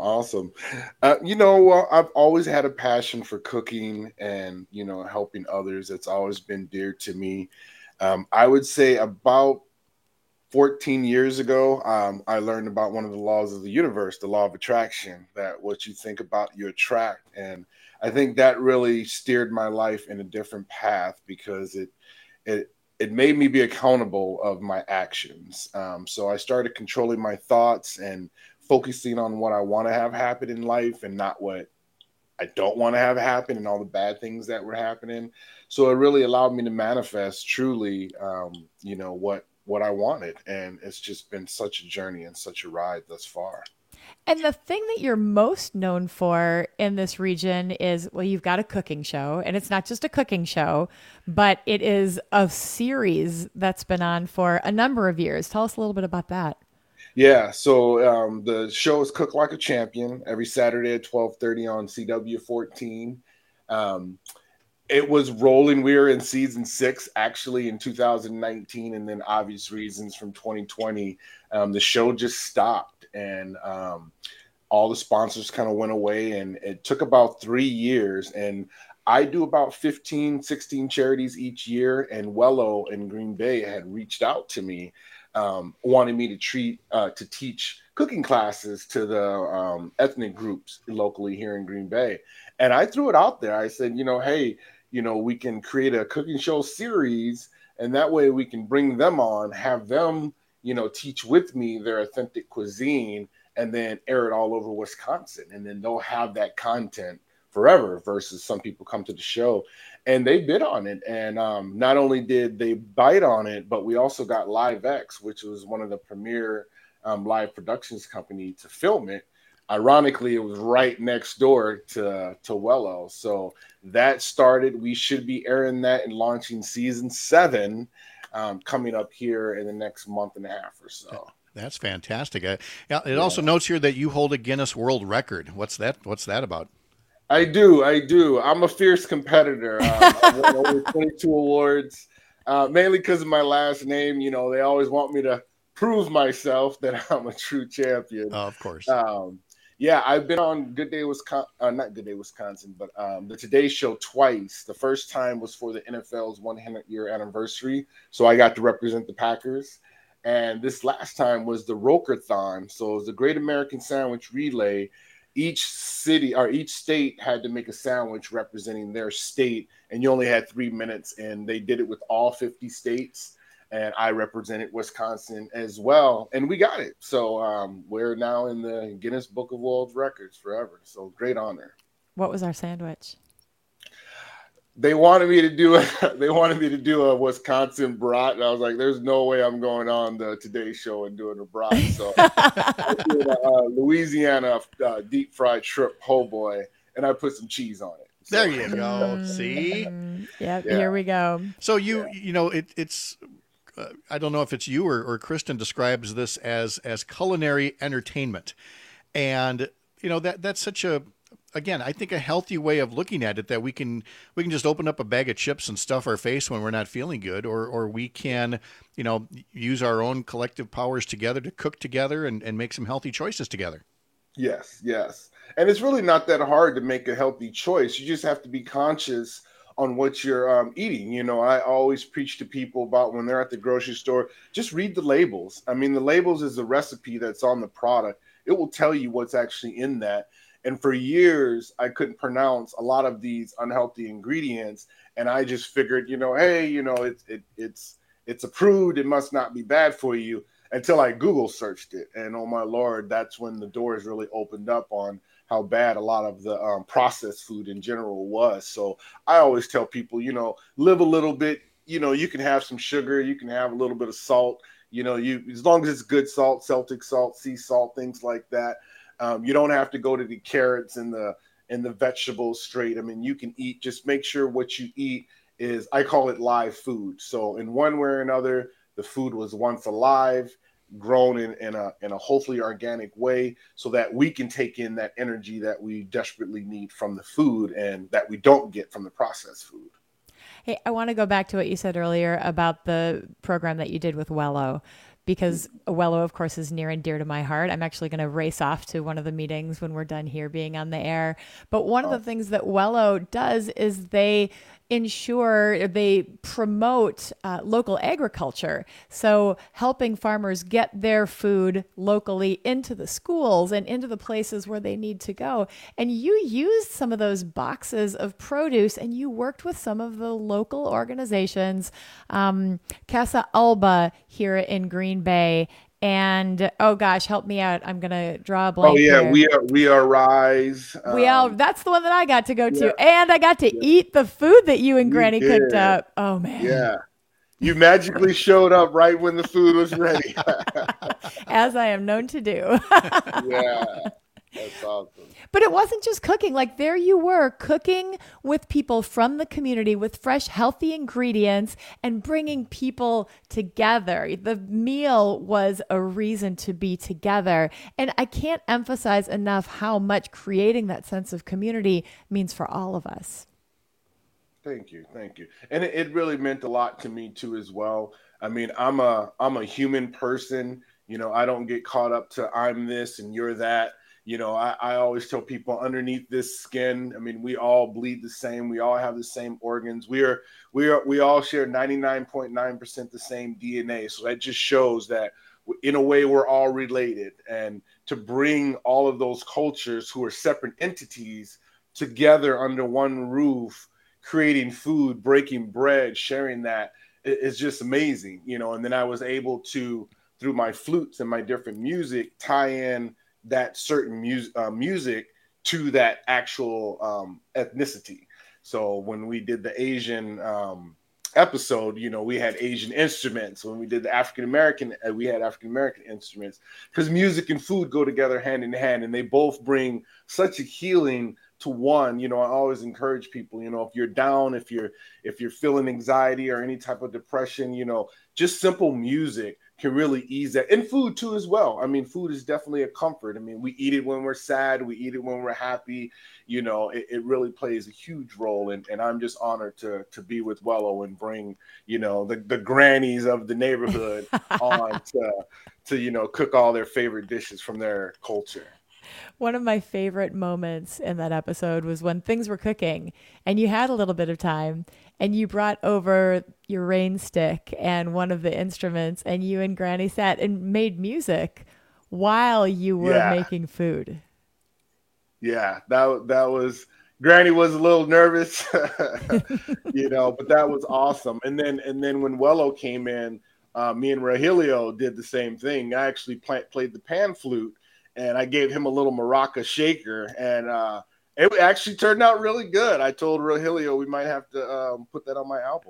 Speaker 30: I've always had a passion for cooking and, helping others. It's always been dear to me. I would say about 14 years ago, I learned about one of the laws of the universe, the law of attraction, that what you think about, you attract. And I think that really steered my life in a different path because it made me be accountable of my actions. So I started controlling my thoughts and focusing on what I want to have happen in life and not what I don't want to have happen and all the bad things that were happening. So it really allowed me to manifest truly, what I wanted. And it's just been such a journey and such a ride thus far.
Speaker 29: And the thing that you're most known for in this region is, well, you've got a cooking show, and it's not just a cooking show, but it is a series that's been on for a number of years. Tell us a little bit about that.
Speaker 30: Yeah, so the show is Cook Like a Champion every Saturday at 12:30 on CW14. It was rolling. We were in season 6 actually in 2019, and then obvious reasons from 2020, the show just stopped, and all the sponsors kind of went away, and it took about 3 years. And I do about 15, 16 charities each year, and Wello in Green Bay had reached out to me, wanting me to teach cooking classes to the ethnic groups locally here in Green Bay. And I threw it out there. I said, hey, we can create a cooking show series, and that way we can bring them on, have them, teach with me their authentic cuisine, and then air it all over Wisconsin. And then they'll have that content forever versus some people come to the show. And they bid on it. And not only did they bite on it, but we also got LiveX, which was one of the premier live productions company to film it. Ironically, it was right next door to Wello. So that started. We should be airing that and launching season 7 coming up here in the next month and a half or so.
Speaker 18: That's fantastic. It also notes here that you hold a Guinness World Record. What's that about?
Speaker 30: I do. I'm a fierce competitor. I've won over 22 awards, mainly because of my last name. They always want me to prove myself that I'm a true champion.
Speaker 18: Oh, of course.
Speaker 30: Yeah, I've been on Good Day Wisconsin, not Good Day Wisconsin, but the Today Show twice. The first time was for the NFL's 100-year anniversary, so I got to represent the Packers. And this last time was the Roker-thon, so it was the Great American Sandwich Relay. Each city or each state had to make a sandwich representing their state, and you only had 3 minutes, and they did it with all 50 states. And I represented Wisconsin as well, and we got it. So we're now in the Guinness Book of World Records forever. So great honor.
Speaker 29: What was our sandwich?
Speaker 30: They wanted me to do a Wisconsin brat, and I was like, "There's no way I'm going on the Today Show and doing a brat." So I did a Louisiana deep fried shrimp po' boy, and I put some cheese on it. So.
Speaker 18: There you go. See?
Speaker 29: Yeah, here we go.
Speaker 18: So it's. I don't know if it's you or Kristen describes this as culinary entertainment. And, that's such again, I think a healthy way of looking at it, that we can just open up a bag of chips and stuff our face when we're not feeling good, or we can, use our own collective powers together to cook together and make some healthy choices together.
Speaker 30: Yes. And it's really not that hard to make a healthy choice. You just have to be conscious on what you're eating. I always preach to people about when they're at the grocery store, just read the labels. I mean, the labels is the recipe that's on the product. It will tell you what's actually in that. And for years, I couldn't pronounce a lot of these unhealthy ingredients. And I just figured, hey, it's approved. It must not be bad for you, until I Google searched it. And oh my Lord, that's when the doors really opened up on how bad a lot of the processed food in general was. So I always tell people, live a little bit, you can have some sugar, you can have a little bit of salt, as long as it's good salt, Celtic salt, sea salt, things like that. You don't have to go to the carrots and the vegetables straight. I mean, you can eat, just make sure what you eat is, I call it live food. So in one way or another, the food was once alive, grown in a hopefully organic way, so that we can take in that energy that we desperately need from the food and that we don't get from the processed food.
Speaker 29: Hey, I want to go back to what you said earlier about the program that you did with Wello, because Wello, of course, is near and dear to my heart. I'm actually going to race off to one of the meetings when we're done here being on the air. But one of the things that Wello does is they ensure they promote local agriculture. So helping farmers get their food locally into the schools and into the places where they need to go. And you used some of those boxes of produce and you worked with some of the local organizations, Casa Alba here in Green Bay. And oh gosh, help me out. I'm gonna draw a blank.
Speaker 30: Oh yeah,
Speaker 29: here.
Speaker 30: we are Rise.
Speaker 29: That's the one that I got to go to, and I got to eat the food that you and Granny cooked up. Oh man,
Speaker 30: yeah, you magically showed up right when the food was ready,
Speaker 29: as I am known to do.
Speaker 30: Yeah, that's awesome.
Speaker 29: But it wasn't just cooking. Like there you were cooking with people from the community with fresh, healthy ingredients and bringing people together. The meal was a reason to be together. And I can't emphasize enough how much creating that sense of community means for all of us.
Speaker 30: Thank you. And it really meant a lot to me too as well. I mean, I'm a human person. You know, I don't get caught up to I'm this and you're that. You know, I always tell people underneath this skin, I mean, we all bleed the same. We all have the same organs. We all share 99.9% the same DNA. So that just shows that in a way we're all related. And to bring all of those cultures who are separate entities together under one roof, creating food, breaking bread, sharing that is just amazing. You know, and then I was able to, through my flutes and my different music, tie in that certain music to that actual ethnicity. So when we did the Asian episode, you know, we had Asian instruments. When we did the African-American, we had African-American instruments, because music and food go together hand in hand, and they both bring such a healing to one. You know, I always encourage people, you know, if you're down, if you're feeling anxiety or any type of depression, you know, just simple music can really ease that. And food too as well. I mean, food is definitely a comfort. I mean, we eat it when we're sad, we eat it when we're happy. You know, it really plays a huge role. And I'm just honored to be with Wello and bring, you know, the grannies of the neighborhood on to, you know, cook all their favorite dishes from their culture.
Speaker 29: One of my favorite moments in that episode was when things were cooking and you had a little bit of time and you brought over your rain stick and one of the instruments, and you and Granny sat and made music while you were making food.
Speaker 30: Yeah, that was, Granny was a little nervous, you know, but that was awesome. And then when Wello came in, me and Rogelio did the same thing. I actually played the pan flute, and I gave him a little maraca shaker, and it actually turned out really good. I told Rogelio we might have to put that on my album.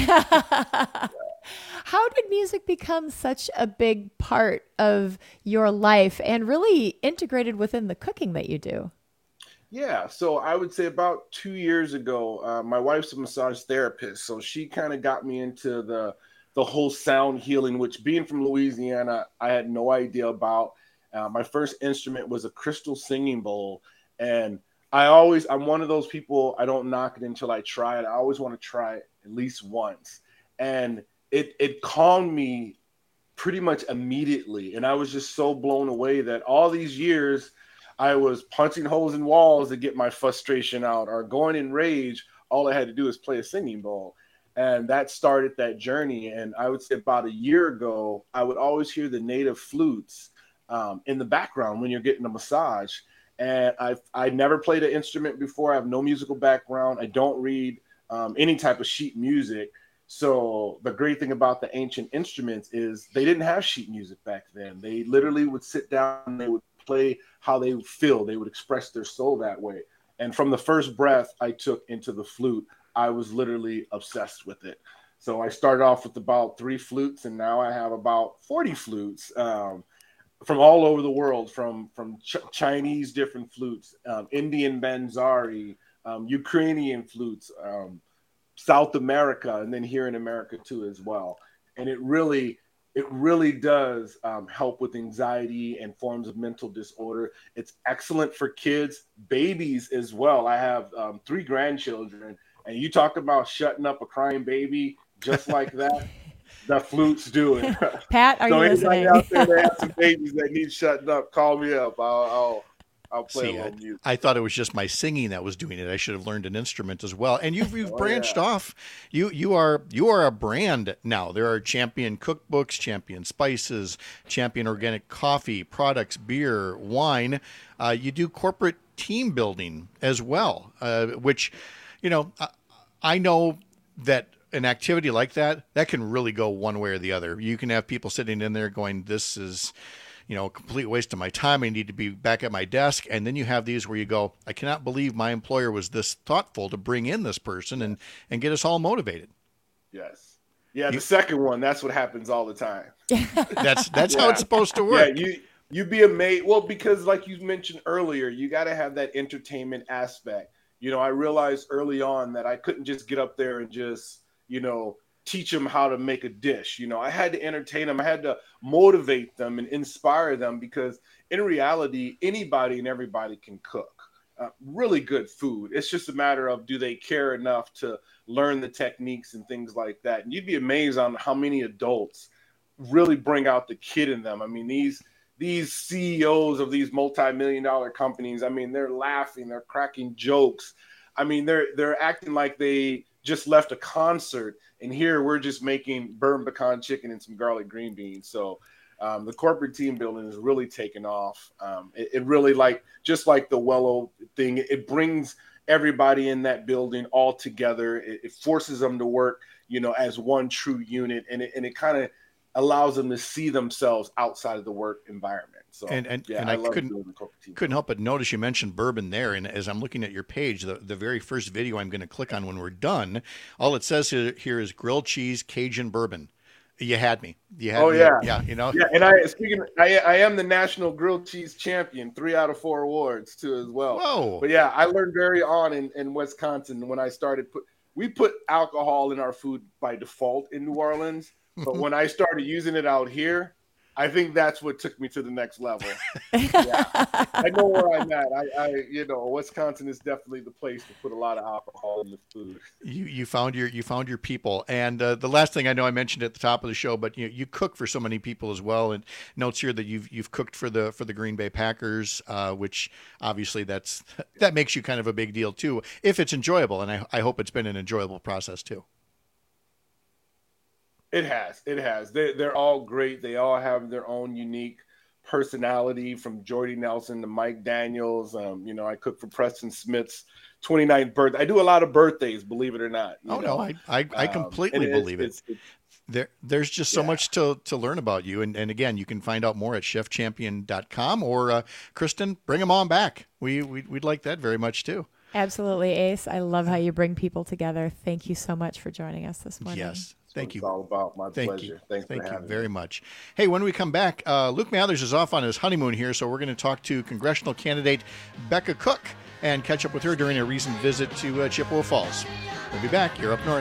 Speaker 29: How did music become such a big part of your life and really integrated within the cooking that you do?
Speaker 30: Yeah, so I would say about 2 years ago, my wife's a massage therapist, so she kind of got me into the whole sound healing, which, being from Louisiana, I had no idea about. My first instrument was a crystal singing bowl, and I'm one of those people, I don't knock it until I try it. I always want to try it at least once. And it calmed me pretty much immediately. And I was just so blown away that all these years I was punching holes in walls to get my frustration out, or going in rage. All I had to do is play a singing bowl. And that started that journey. And I would say about a year ago, I would always hear the native flutes in the background when you're getting a massage. And I never played an instrument before. I have no musical background. I don't read any type of sheet music. So the great thing about the ancient instruments is they didn't have sheet music back then. They literally would sit down and they would play how they feel. They would express their soul that way. And from the first breath I took into the flute, I was literally obsessed with it. So I started off with about 3 flutes, and now I have about 40 flutes. From all over the world, from Chinese different flutes, Indian banzari, Ukrainian flutes, South America, and then here in America too as well. And it really does help with anxiety and forms of mental disorder. It's excellent for kids, babies as well. I have 3 grandchildren, and you talk about shutting up a crying baby just like that. The flutes do it.
Speaker 29: Pat, are you listening?
Speaker 30: Out there that have some babies that need shutting up, call me up. I'll I'll play a little music.
Speaker 18: I thought it was just my singing that was doing it. I should have learned an instrument as well. And you've branched off. You are a brand now. There are Champion cookbooks, Champion spices, Champion organic coffee products, beer, wine. You do corporate team building as well, which, I know that an activity like that can really go one way or the other. You can have people sitting in there going, this is, a complete waste of my time. I need to be back at my desk. And then you have these where you go, I cannot believe my employer was this thoughtful to bring in this person and get us all motivated.
Speaker 30: Yes. Yeah, the second one, that's what happens all the time.
Speaker 18: That's how it's supposed to work.
Speaker 30: Yeah, you'd be amazed. Well, because like you mentioned earlier, you got to have that entertainment aspect. I realized early on that I couldn't just get up there and just, teach them how to make a dish. I had to entertain them. I had to motivate them and inspire them, because in reality, anybody and everybody can cook really good food. It's just a matter of, do they care enough to learn the techniques and things like that? And you'd be amazed on how many adults really bring out the kid in them. I mean, these CEOs of these multi-million-dollar companies, I mean, they're laughing, they're cracking jokes. I mean, they're acting like they just left a concert, and here we're just making burned pecan chicken and some garlic green beans. So the corporate team building is really taken off. It really, just like the Wello thing, it brings everybody in that building all together. It forces them to work, as one true unit, and it kind of allows them to see themselves outside of the work environment. So,
Speaker 18: and I couldn't help but notice you mentioned bourbon there. And as I'm looking at your page, the very first video I'm going to click on when we're done, all it says here is grilled cheese, Cajun bourbon. You had me. Yeah.
Speaker 30: Yeah. And I am the national grilled cheese champion, 3 out of 4 awards too, as well.
Speaker 18: Whoa.
Speaker 30: But yeah, I learned very on in Wisconsin when I started we put alcohol in our food by default in New Orleans. But when I started using it out here, I think that's what took me to the next level. Yeah. I know where I'm at. Wisconsin is definitely the place to put a lot of alcohol in the food.
Speaker 18: You found your people. And the last thing I know, I mentioned at the top of the show, but you cook for so many people as well. And notes here that you've cooked for the Green Bay Packers, which obviously that makes you kind of a big deal too, if it's enjoyable. And I hope it's been an enjoyable process too.
Speaker 30: It has. They're all great. They all have their own unique personality, from Jordy Nelson to Mike Daniels. I cook for Preston Smith's 29th birthday. I do a lot of birthdays, believe it or not.
Speaker 18: I completely believe it. There's just so much to learn about you. And again, you can find out more at chefchampion.com, or Kristen, bring them on back. We'd like that very much too.
Speaker 29: Absolutely, Ace. I love how you bring people together. Thank you so much for joining us this morning.
Speaker 18: Yes. Thank you.
Speaker 30: It's all about my pleasure.
Speaker 18: Thank you very much. Hey, when we come back, Luke Mathers is off on his honeymoon here, so we're going to talk to congressional candidate Becca Cook and catch up with her during a recent visit to Chippewa Falls. We'll be back. You're up north.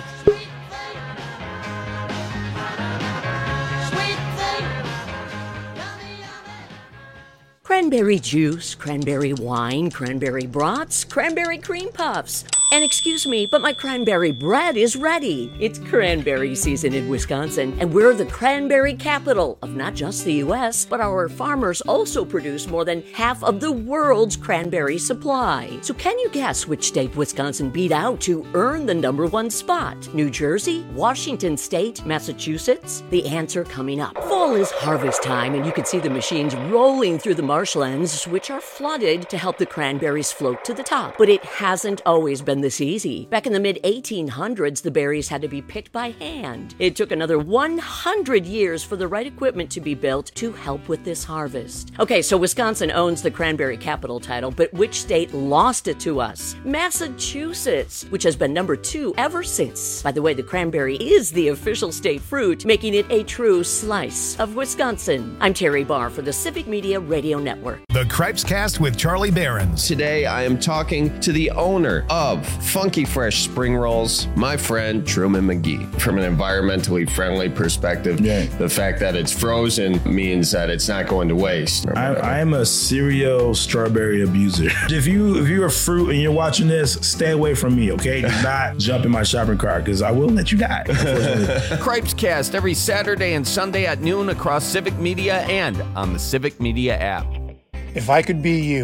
Speaker 14: Cranberry juice, cranberry wine, cranberry brats, cranberry cream puffs. And excuse me, but my cranberry bread is ready. It's cranberry season in Wisconsin, and we're the cranberry capital of not just the U.S., but our farmers also produce more than half of the world's cranberry supply. So can you guess which state Wisconsin beat out to earn the #1 spot? New Jersey? Washington State? Massachusetts? The answer coming up. Fall is harvest time, and you can see the machines rolling through the marshlands, which are flooded to help the cranberries float to the top. But it hasn't always been this easy. Back in the mid-1800s, the berries had to be picked by hand. It took another 100 years for the right equipment to be built to help with this harvest. Okay, so Wisconsin owns the cranberry capital title, but which state lost it to us? Massachusetts, which has been #2 ever since. By the way, the cranberry is the official state fruit, making it a true slice of Wisconsin. I'm Terry Barr for the Civic Media Radio Network.
Speaker 16: The Cripescast with Charlie Behrens.
Speaker 1: Today, I am talking to the owner of Funky Fresh Spring Rolls, my friend Truman McGee. From an environmentally friendly perspective, the fact that it's frozen means that it's not going to waste.
Speaker 9: I am a serial strawberry abuser. If you're a fruit and you're watching this, stay away from me, okay? Do not jump in my shopping cart, because I will let you die.
Speaker 11: Cripescast every Saturday and Sunday at noon across Civic Media and on the Civic Media app.
Speaker 12: If I could be you,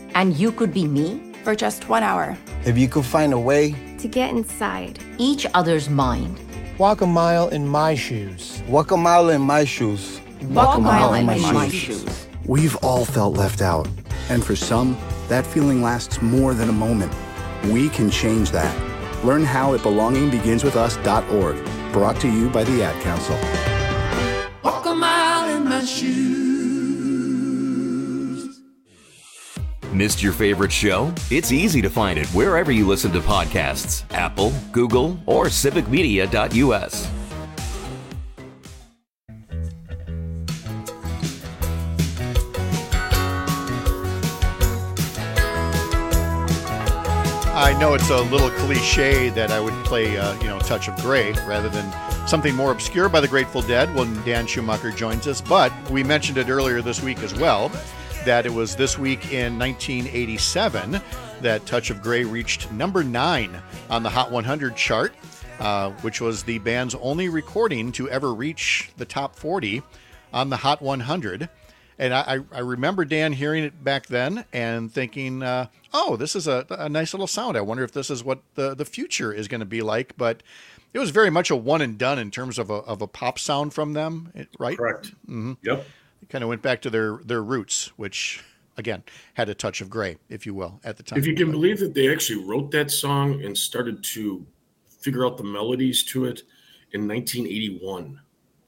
Speaker 3: And you could be me?
Speaker 4: For just 1 hour.
Speaker 10: If you could find a way
Speaker 4: to get inside
Speaker 3: each other's mind.
Speaker 12: Walk a mile in my shoes.
Speaker 10: Walk a mile in my shoes.
Speaker 3: Walk a mile in my shoes.
Speaker 13: We've all felt left out. And for some, that feeling lasts more than a moment. We can change that. Learn how at belongingbeginswithus.org. Brought to you by the Ad Council.
Speaker 28: Walk a mile in my shoes.
Speaker 15: Missed your favorite show? It's easy to find it wherever you listen to podcasts. Apple, Google, or civicmedia.us.
Speaker 18: I know it's a little cliche that I would play, Touch of Grey rather than something more obscure by the Grateful Dead when Dan Schumacher joins us. But we mentioned it earlier this week as well, that it was this week in 1987 that Touch of Grey reached number 9 on the Hot 100 chart, which was the band's only recording to ever reach the top 40 on the Hot 100. And I remember Dan hearing it back then and thinking, this is a nice little sound. I wonder if this is what the future is going to be like. But it was very much a one and done in terms of a pop sound from them, right?
Speaker 17: Correct.
Speaker 18: Mm-hmm.
Speaker 17: Yep.
Speaker 18: It kind of went back to their roots, which, again, had a touch of gray, if you will, at the time.
Speaker 17: If you can believe that they actually wrote that song and started to figure out the melodies to it in 1981.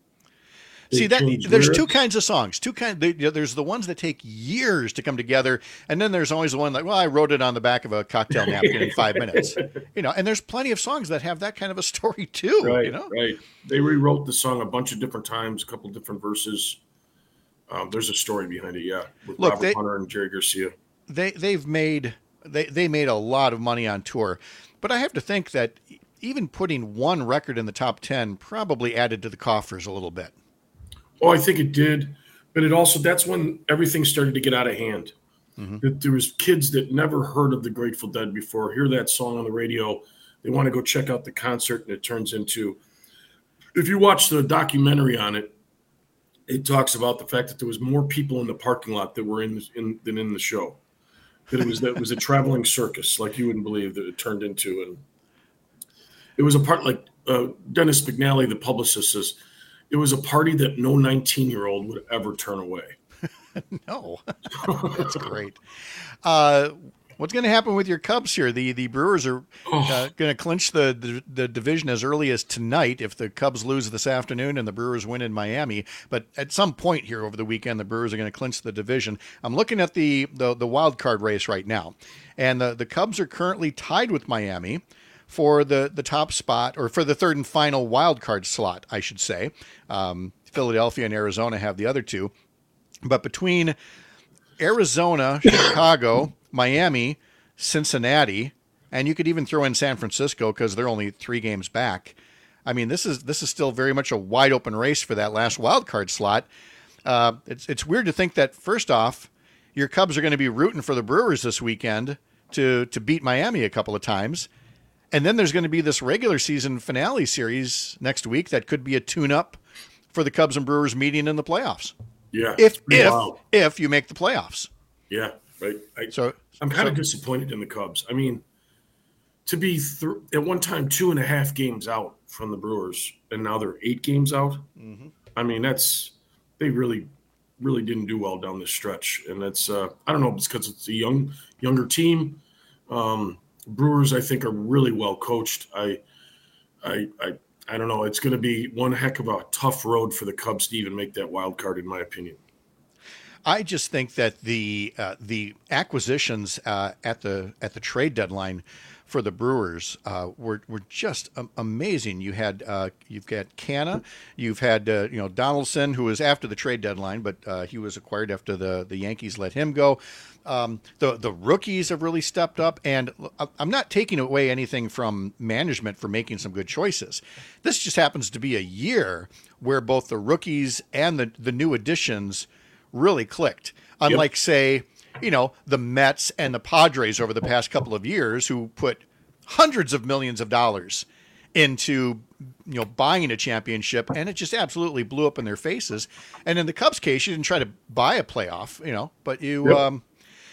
Speaker 18: See, there's two kinds of songs. There's the ones that take years to come together, and then there's always the one like, well, I wrote it on the back of a cocktail napkin in 5 minutes. And there's plenty of songs that have that kind of a story too.
Speaker 17: Right, right. They rewrote the song a bunch of different times, a couple of different verses. There's a story behind it, with Robert Hunter and Jerry Garcia.
Speaker 18: They made a lot of money on tour, but I have to think that even putting one record in the top 10 probably added to the coffers a little bit.
Speaker 17: Oh, I think it did, but that's when everything started to get out of hand. Mm-hmm. There was kids that never heard of the Grateful Dead before, hear that song on the radio, they want to go check out the concert, and it turns into, if you watch the documentary on it, it talks about the fact that there was more people in the parking lot that were than in the show. That it was a traveling circus, like you wouldn't believe that it turned into. And it was a part like Dennis McNally, the publicist, says, it was a party that no 19-year-old would ever turn away.
Speaker 18: No, that's great. What's going to happen with your Cubs here? The Brewers are going to clinch the division as early as tonight if the Cubs lose this afternoon and the Brewers win in Miami. But at some point here over the weekend, the Brewers are going to clinch the division. I'm looking at the wild card race right now, and the Cubs are currently tied with Miami for the top spot, or for the third and final wild card slot, I should say. Philadelphia and Arizona have the other two. But between Arizona, Chicago, Miami, Cincinnati, and you could even throw in San Francisco because they're only 3 games back. I mean, this is still very much a wide open race for that last wild card slot. It's weird to think that, first off, your Cubs are going to be rooting for the Brewers this weekend to beat Miami a couple of times. And then there's going to be this regular season finale series next week that could be a tune-up for the Cubs and Brewers meeting in the plaatplayoffs.
Speaker 17: Yeah.
Speaker 18: If you make the playoffs.
Speaker 17: Yeah, right. I'm kind of disappointed in the Cubs. I mean, to be at one time 2.5 games out from the Brewers, and now they're 8 games out. Mm-hmm. I mean, they really, really didn't do well down this stretch, and that's I don't know if it's because it's a younger team. Brewers, I think, are really well coached. I don't know. It's going to be one heck of a tough road for the Cubs to even make that wild card, in my opinion.
Speaker 18: I just think that the acquisitions at the trade deadline for the Brewers were just amazing. You've got Canna, you've had Donaldson, who was after the trade deadline, but he was acquired after the Yankees let him go. The rookies have really stepped up, and I'm not taking away anything from management for making some good choices. This just happens to be a year where both the rookies and the new additions really clicked. Unlike, say, the Mets and the Padres over the past couple of years, who put hundreds of millions of dollars into buying a championship, and it just absolutely blew up in their faces. And in the Cubs case, you didn't try to buy a playoff, but you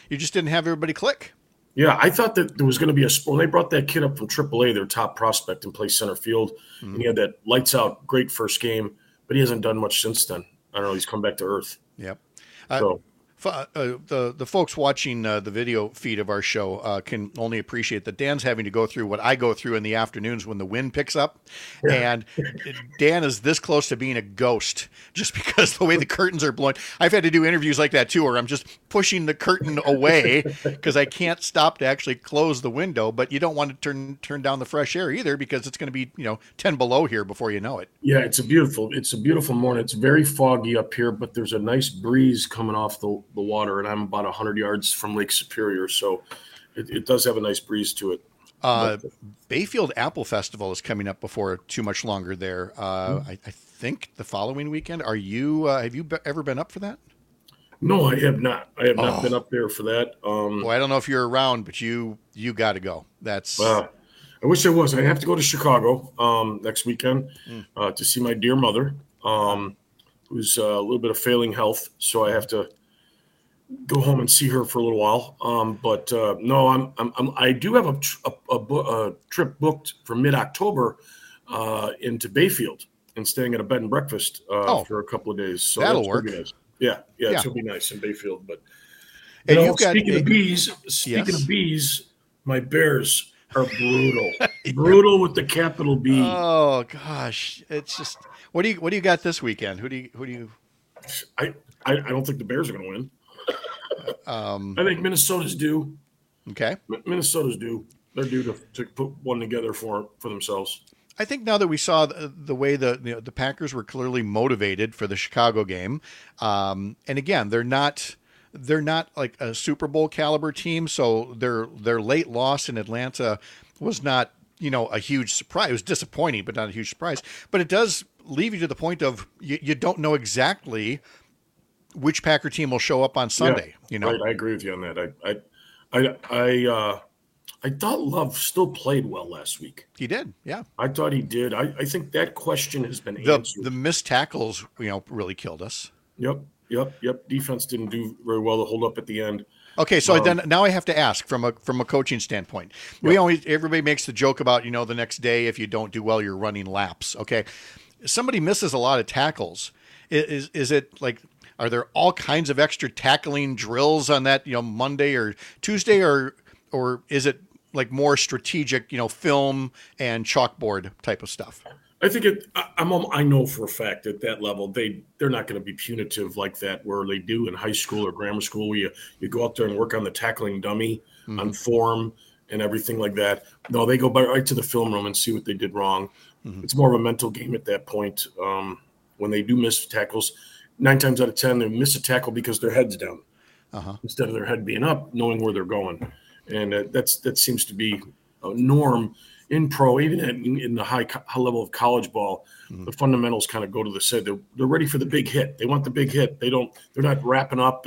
Speaker 18: you just didn't have everybody click.
Speaker 17: Yeah, I thought that there was going to be when they brought that kid up from AAA, their top prospect, and play center field, and he had that lights out great first game, but he hasn't done much since then. I don't know. He's come back to earth.
Speaker 18: Yep.
Speaker 17: So.
Speaker 18: The folks watching the video feed of our show can only appreciate that Dan's having to go through what I go through in the afternoons when the wind picks up. And Dan is this close to being a ghost just because the way the curtains are blowing. I've had to do interviews like that too, where I'm just pushing the curtain away because I can't stop to actually close the window. But you don't want to turn down the fresh air either because it's going to be 10 below here before you know it.
Speaker 17: Yeah, it's a beautiful morning. It's very foggy up here, but there's a nice breeze coming off the water, and I'm about 100 yards from Lake Superior, so it does have a nice breeze to it.
Speaker 18: Bayfield Apple Festival is coming up before too much longer there. I think the following weekend. Have you ever been up for that?
Speaker 17: No, I have not. I have not been up there for that.
Speaker 18: Well, I don't know if you're around, but you got to go. That's.
Speaker 17: I wish I was. I have to go to Chicago next weekend to see my dear mother, who's a little bit of failing health, so I have to go home and see her for a little while. But no, I do have a trip booked for mid-October into Bayfield and staying at a bed and breakfast for a couple of days. So
Speaker 18: that'll work.
Speaker 17: Nice. Yeah, it's gonna be nice in Bayfield. But speaking of bees, my Bears are brutal, brutal with the capital B.
Speaker 18: Oh gosh, it's just what do you got this weekend? Who do you?
Speaker 17: I don't think the Bears are going to win. I think Minnesota's due.
Speaker 18: Okay.
Speaker 17: Minnesota's due. They're due to put one together for themselves.
Speaker 18: I think now that we saw the way the Packers were clearly motivated for the Chicago game, and again, they're not like a Super Bowl caliber team, so their late loss in Atlanta was not a huge surprise. It was disappointing, but not a huge surprise. But it does leave you to the point of you don't know exactly which Packer team will show up on Sunday.
Speaker 17: Right, I agree with you on that. I thought Love still played well last week.
Speaker 18: He did, yeah.
Speaker 17: I thought he did. I think that question has been answered.
Speaker 18: The missed tackles, really killed us.
Speaker 17: Yep. Defense didn't do very well to hold up at the end.
Speaker 18: Okay, so then now I have to ask from a coaching standpoint. Everybody makes the joke about the next day if you don't do well, you're running laps. Okay, somebody misses a lot of tackles. Is it like? Are there all kinds of extra tackling drills on that, Monday or Tuesday, or is it like more strategic, film and chalkboard type of stuff?
Speaker 17: I think I know for a fact at that level they're not going to be punitive like that where they do in high school or grammar school where you go out there and work on the tackling dummy on form and everything like that. No, they go right to the film room and see what they did wrong. It's more of a mental game at that point. When they do miss tackles, 9 times out of 10 they miss a tackle because their head's down instead of their head being up, knowing where they're going, and that seems to be a norm in pro, even in the high level of college ball. The fundamentals kind of go to the side. They're ready for the big hit. They want the big hit. They're not wrapping up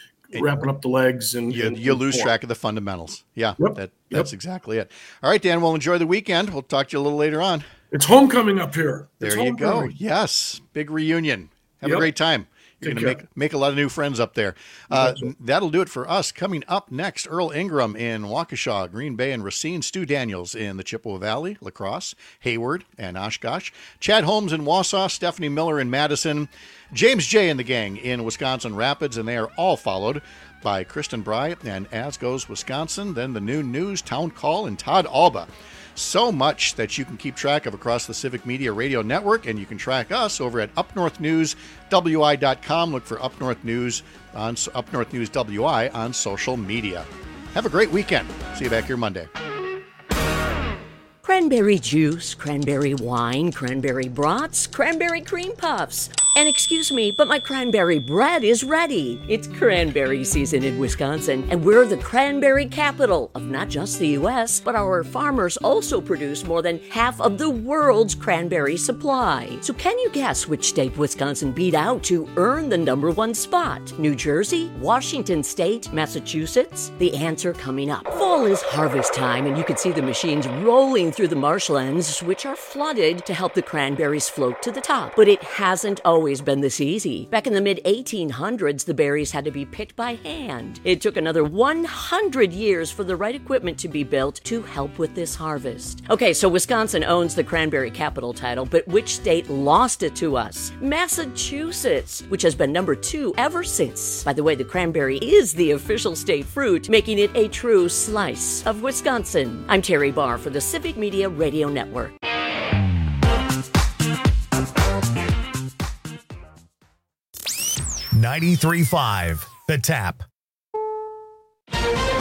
Speaker 17: the legs and
Speaker 18: you lose track of the fundamentals. Yeah, that's exactly it. All right, Dan, we'll enjoy the weekend. We'll talk to you a little later on.
Speaker 17: It's homecoming up here.
Speaker 18: There you go. Yes, big reunion. Have a great time. You're going to make a lot of new friends up there. That'll do it for us. Coming up next, Earl Ingram in Waukesha, Green Bay, and Racine. Stu Daniels in the Chippewa Valley, La Crosse, Hayward, and Oshkosh. Chad Holmes in Wausau, Stephanie Miller in Madison, James J. and the gang in Wisconsin Rapids, and they are all followed by Kristen Bry and As Goes Wisconsin. Then the Noon News, Town Call, and Todd Alba. So much that you can keep track of across the Civic Media Radio Network, and you can track us over at upnorthnewswi.com. Look for Up North News on Up North News WI on social media. Have a great weekend. See you back here Monday.
Speaker 14: Cranberry juice, cranberry wine, cranberry brats, cranberry cream puffs. And excuse me, but my cranberry bread is ready. It's cranberry season in Wisconsin, and we're the cranberry capital of not just the U.S., but our farmers also produce more than half of the world's cranberry supply. So can you guess which state Wisconsin beat out to earn the #1 spot? New Jersey? Washington State? Massachusetts? The answer coming up. Fall is harvest time, and you can see the machines rolling through the marshlands, which are flooded to help the cranberries float to the top. But it hasn't always always been this easy. Back in the mid-1800s, the berries had to be picked by hand. It took another 100 years for the right equipment to be built to help with this harvest. Okay, so Wisconsin owns the cranberry capital title, but which state lost it to us? Massachusetts, which has been number 2 ever since. By the way, the cranberry is the official state fruit, making it a true slice of Wisconsin. I'm Terry Barr for the Civic Media Radio Network.
Speaker 16: 93.5 The Tap.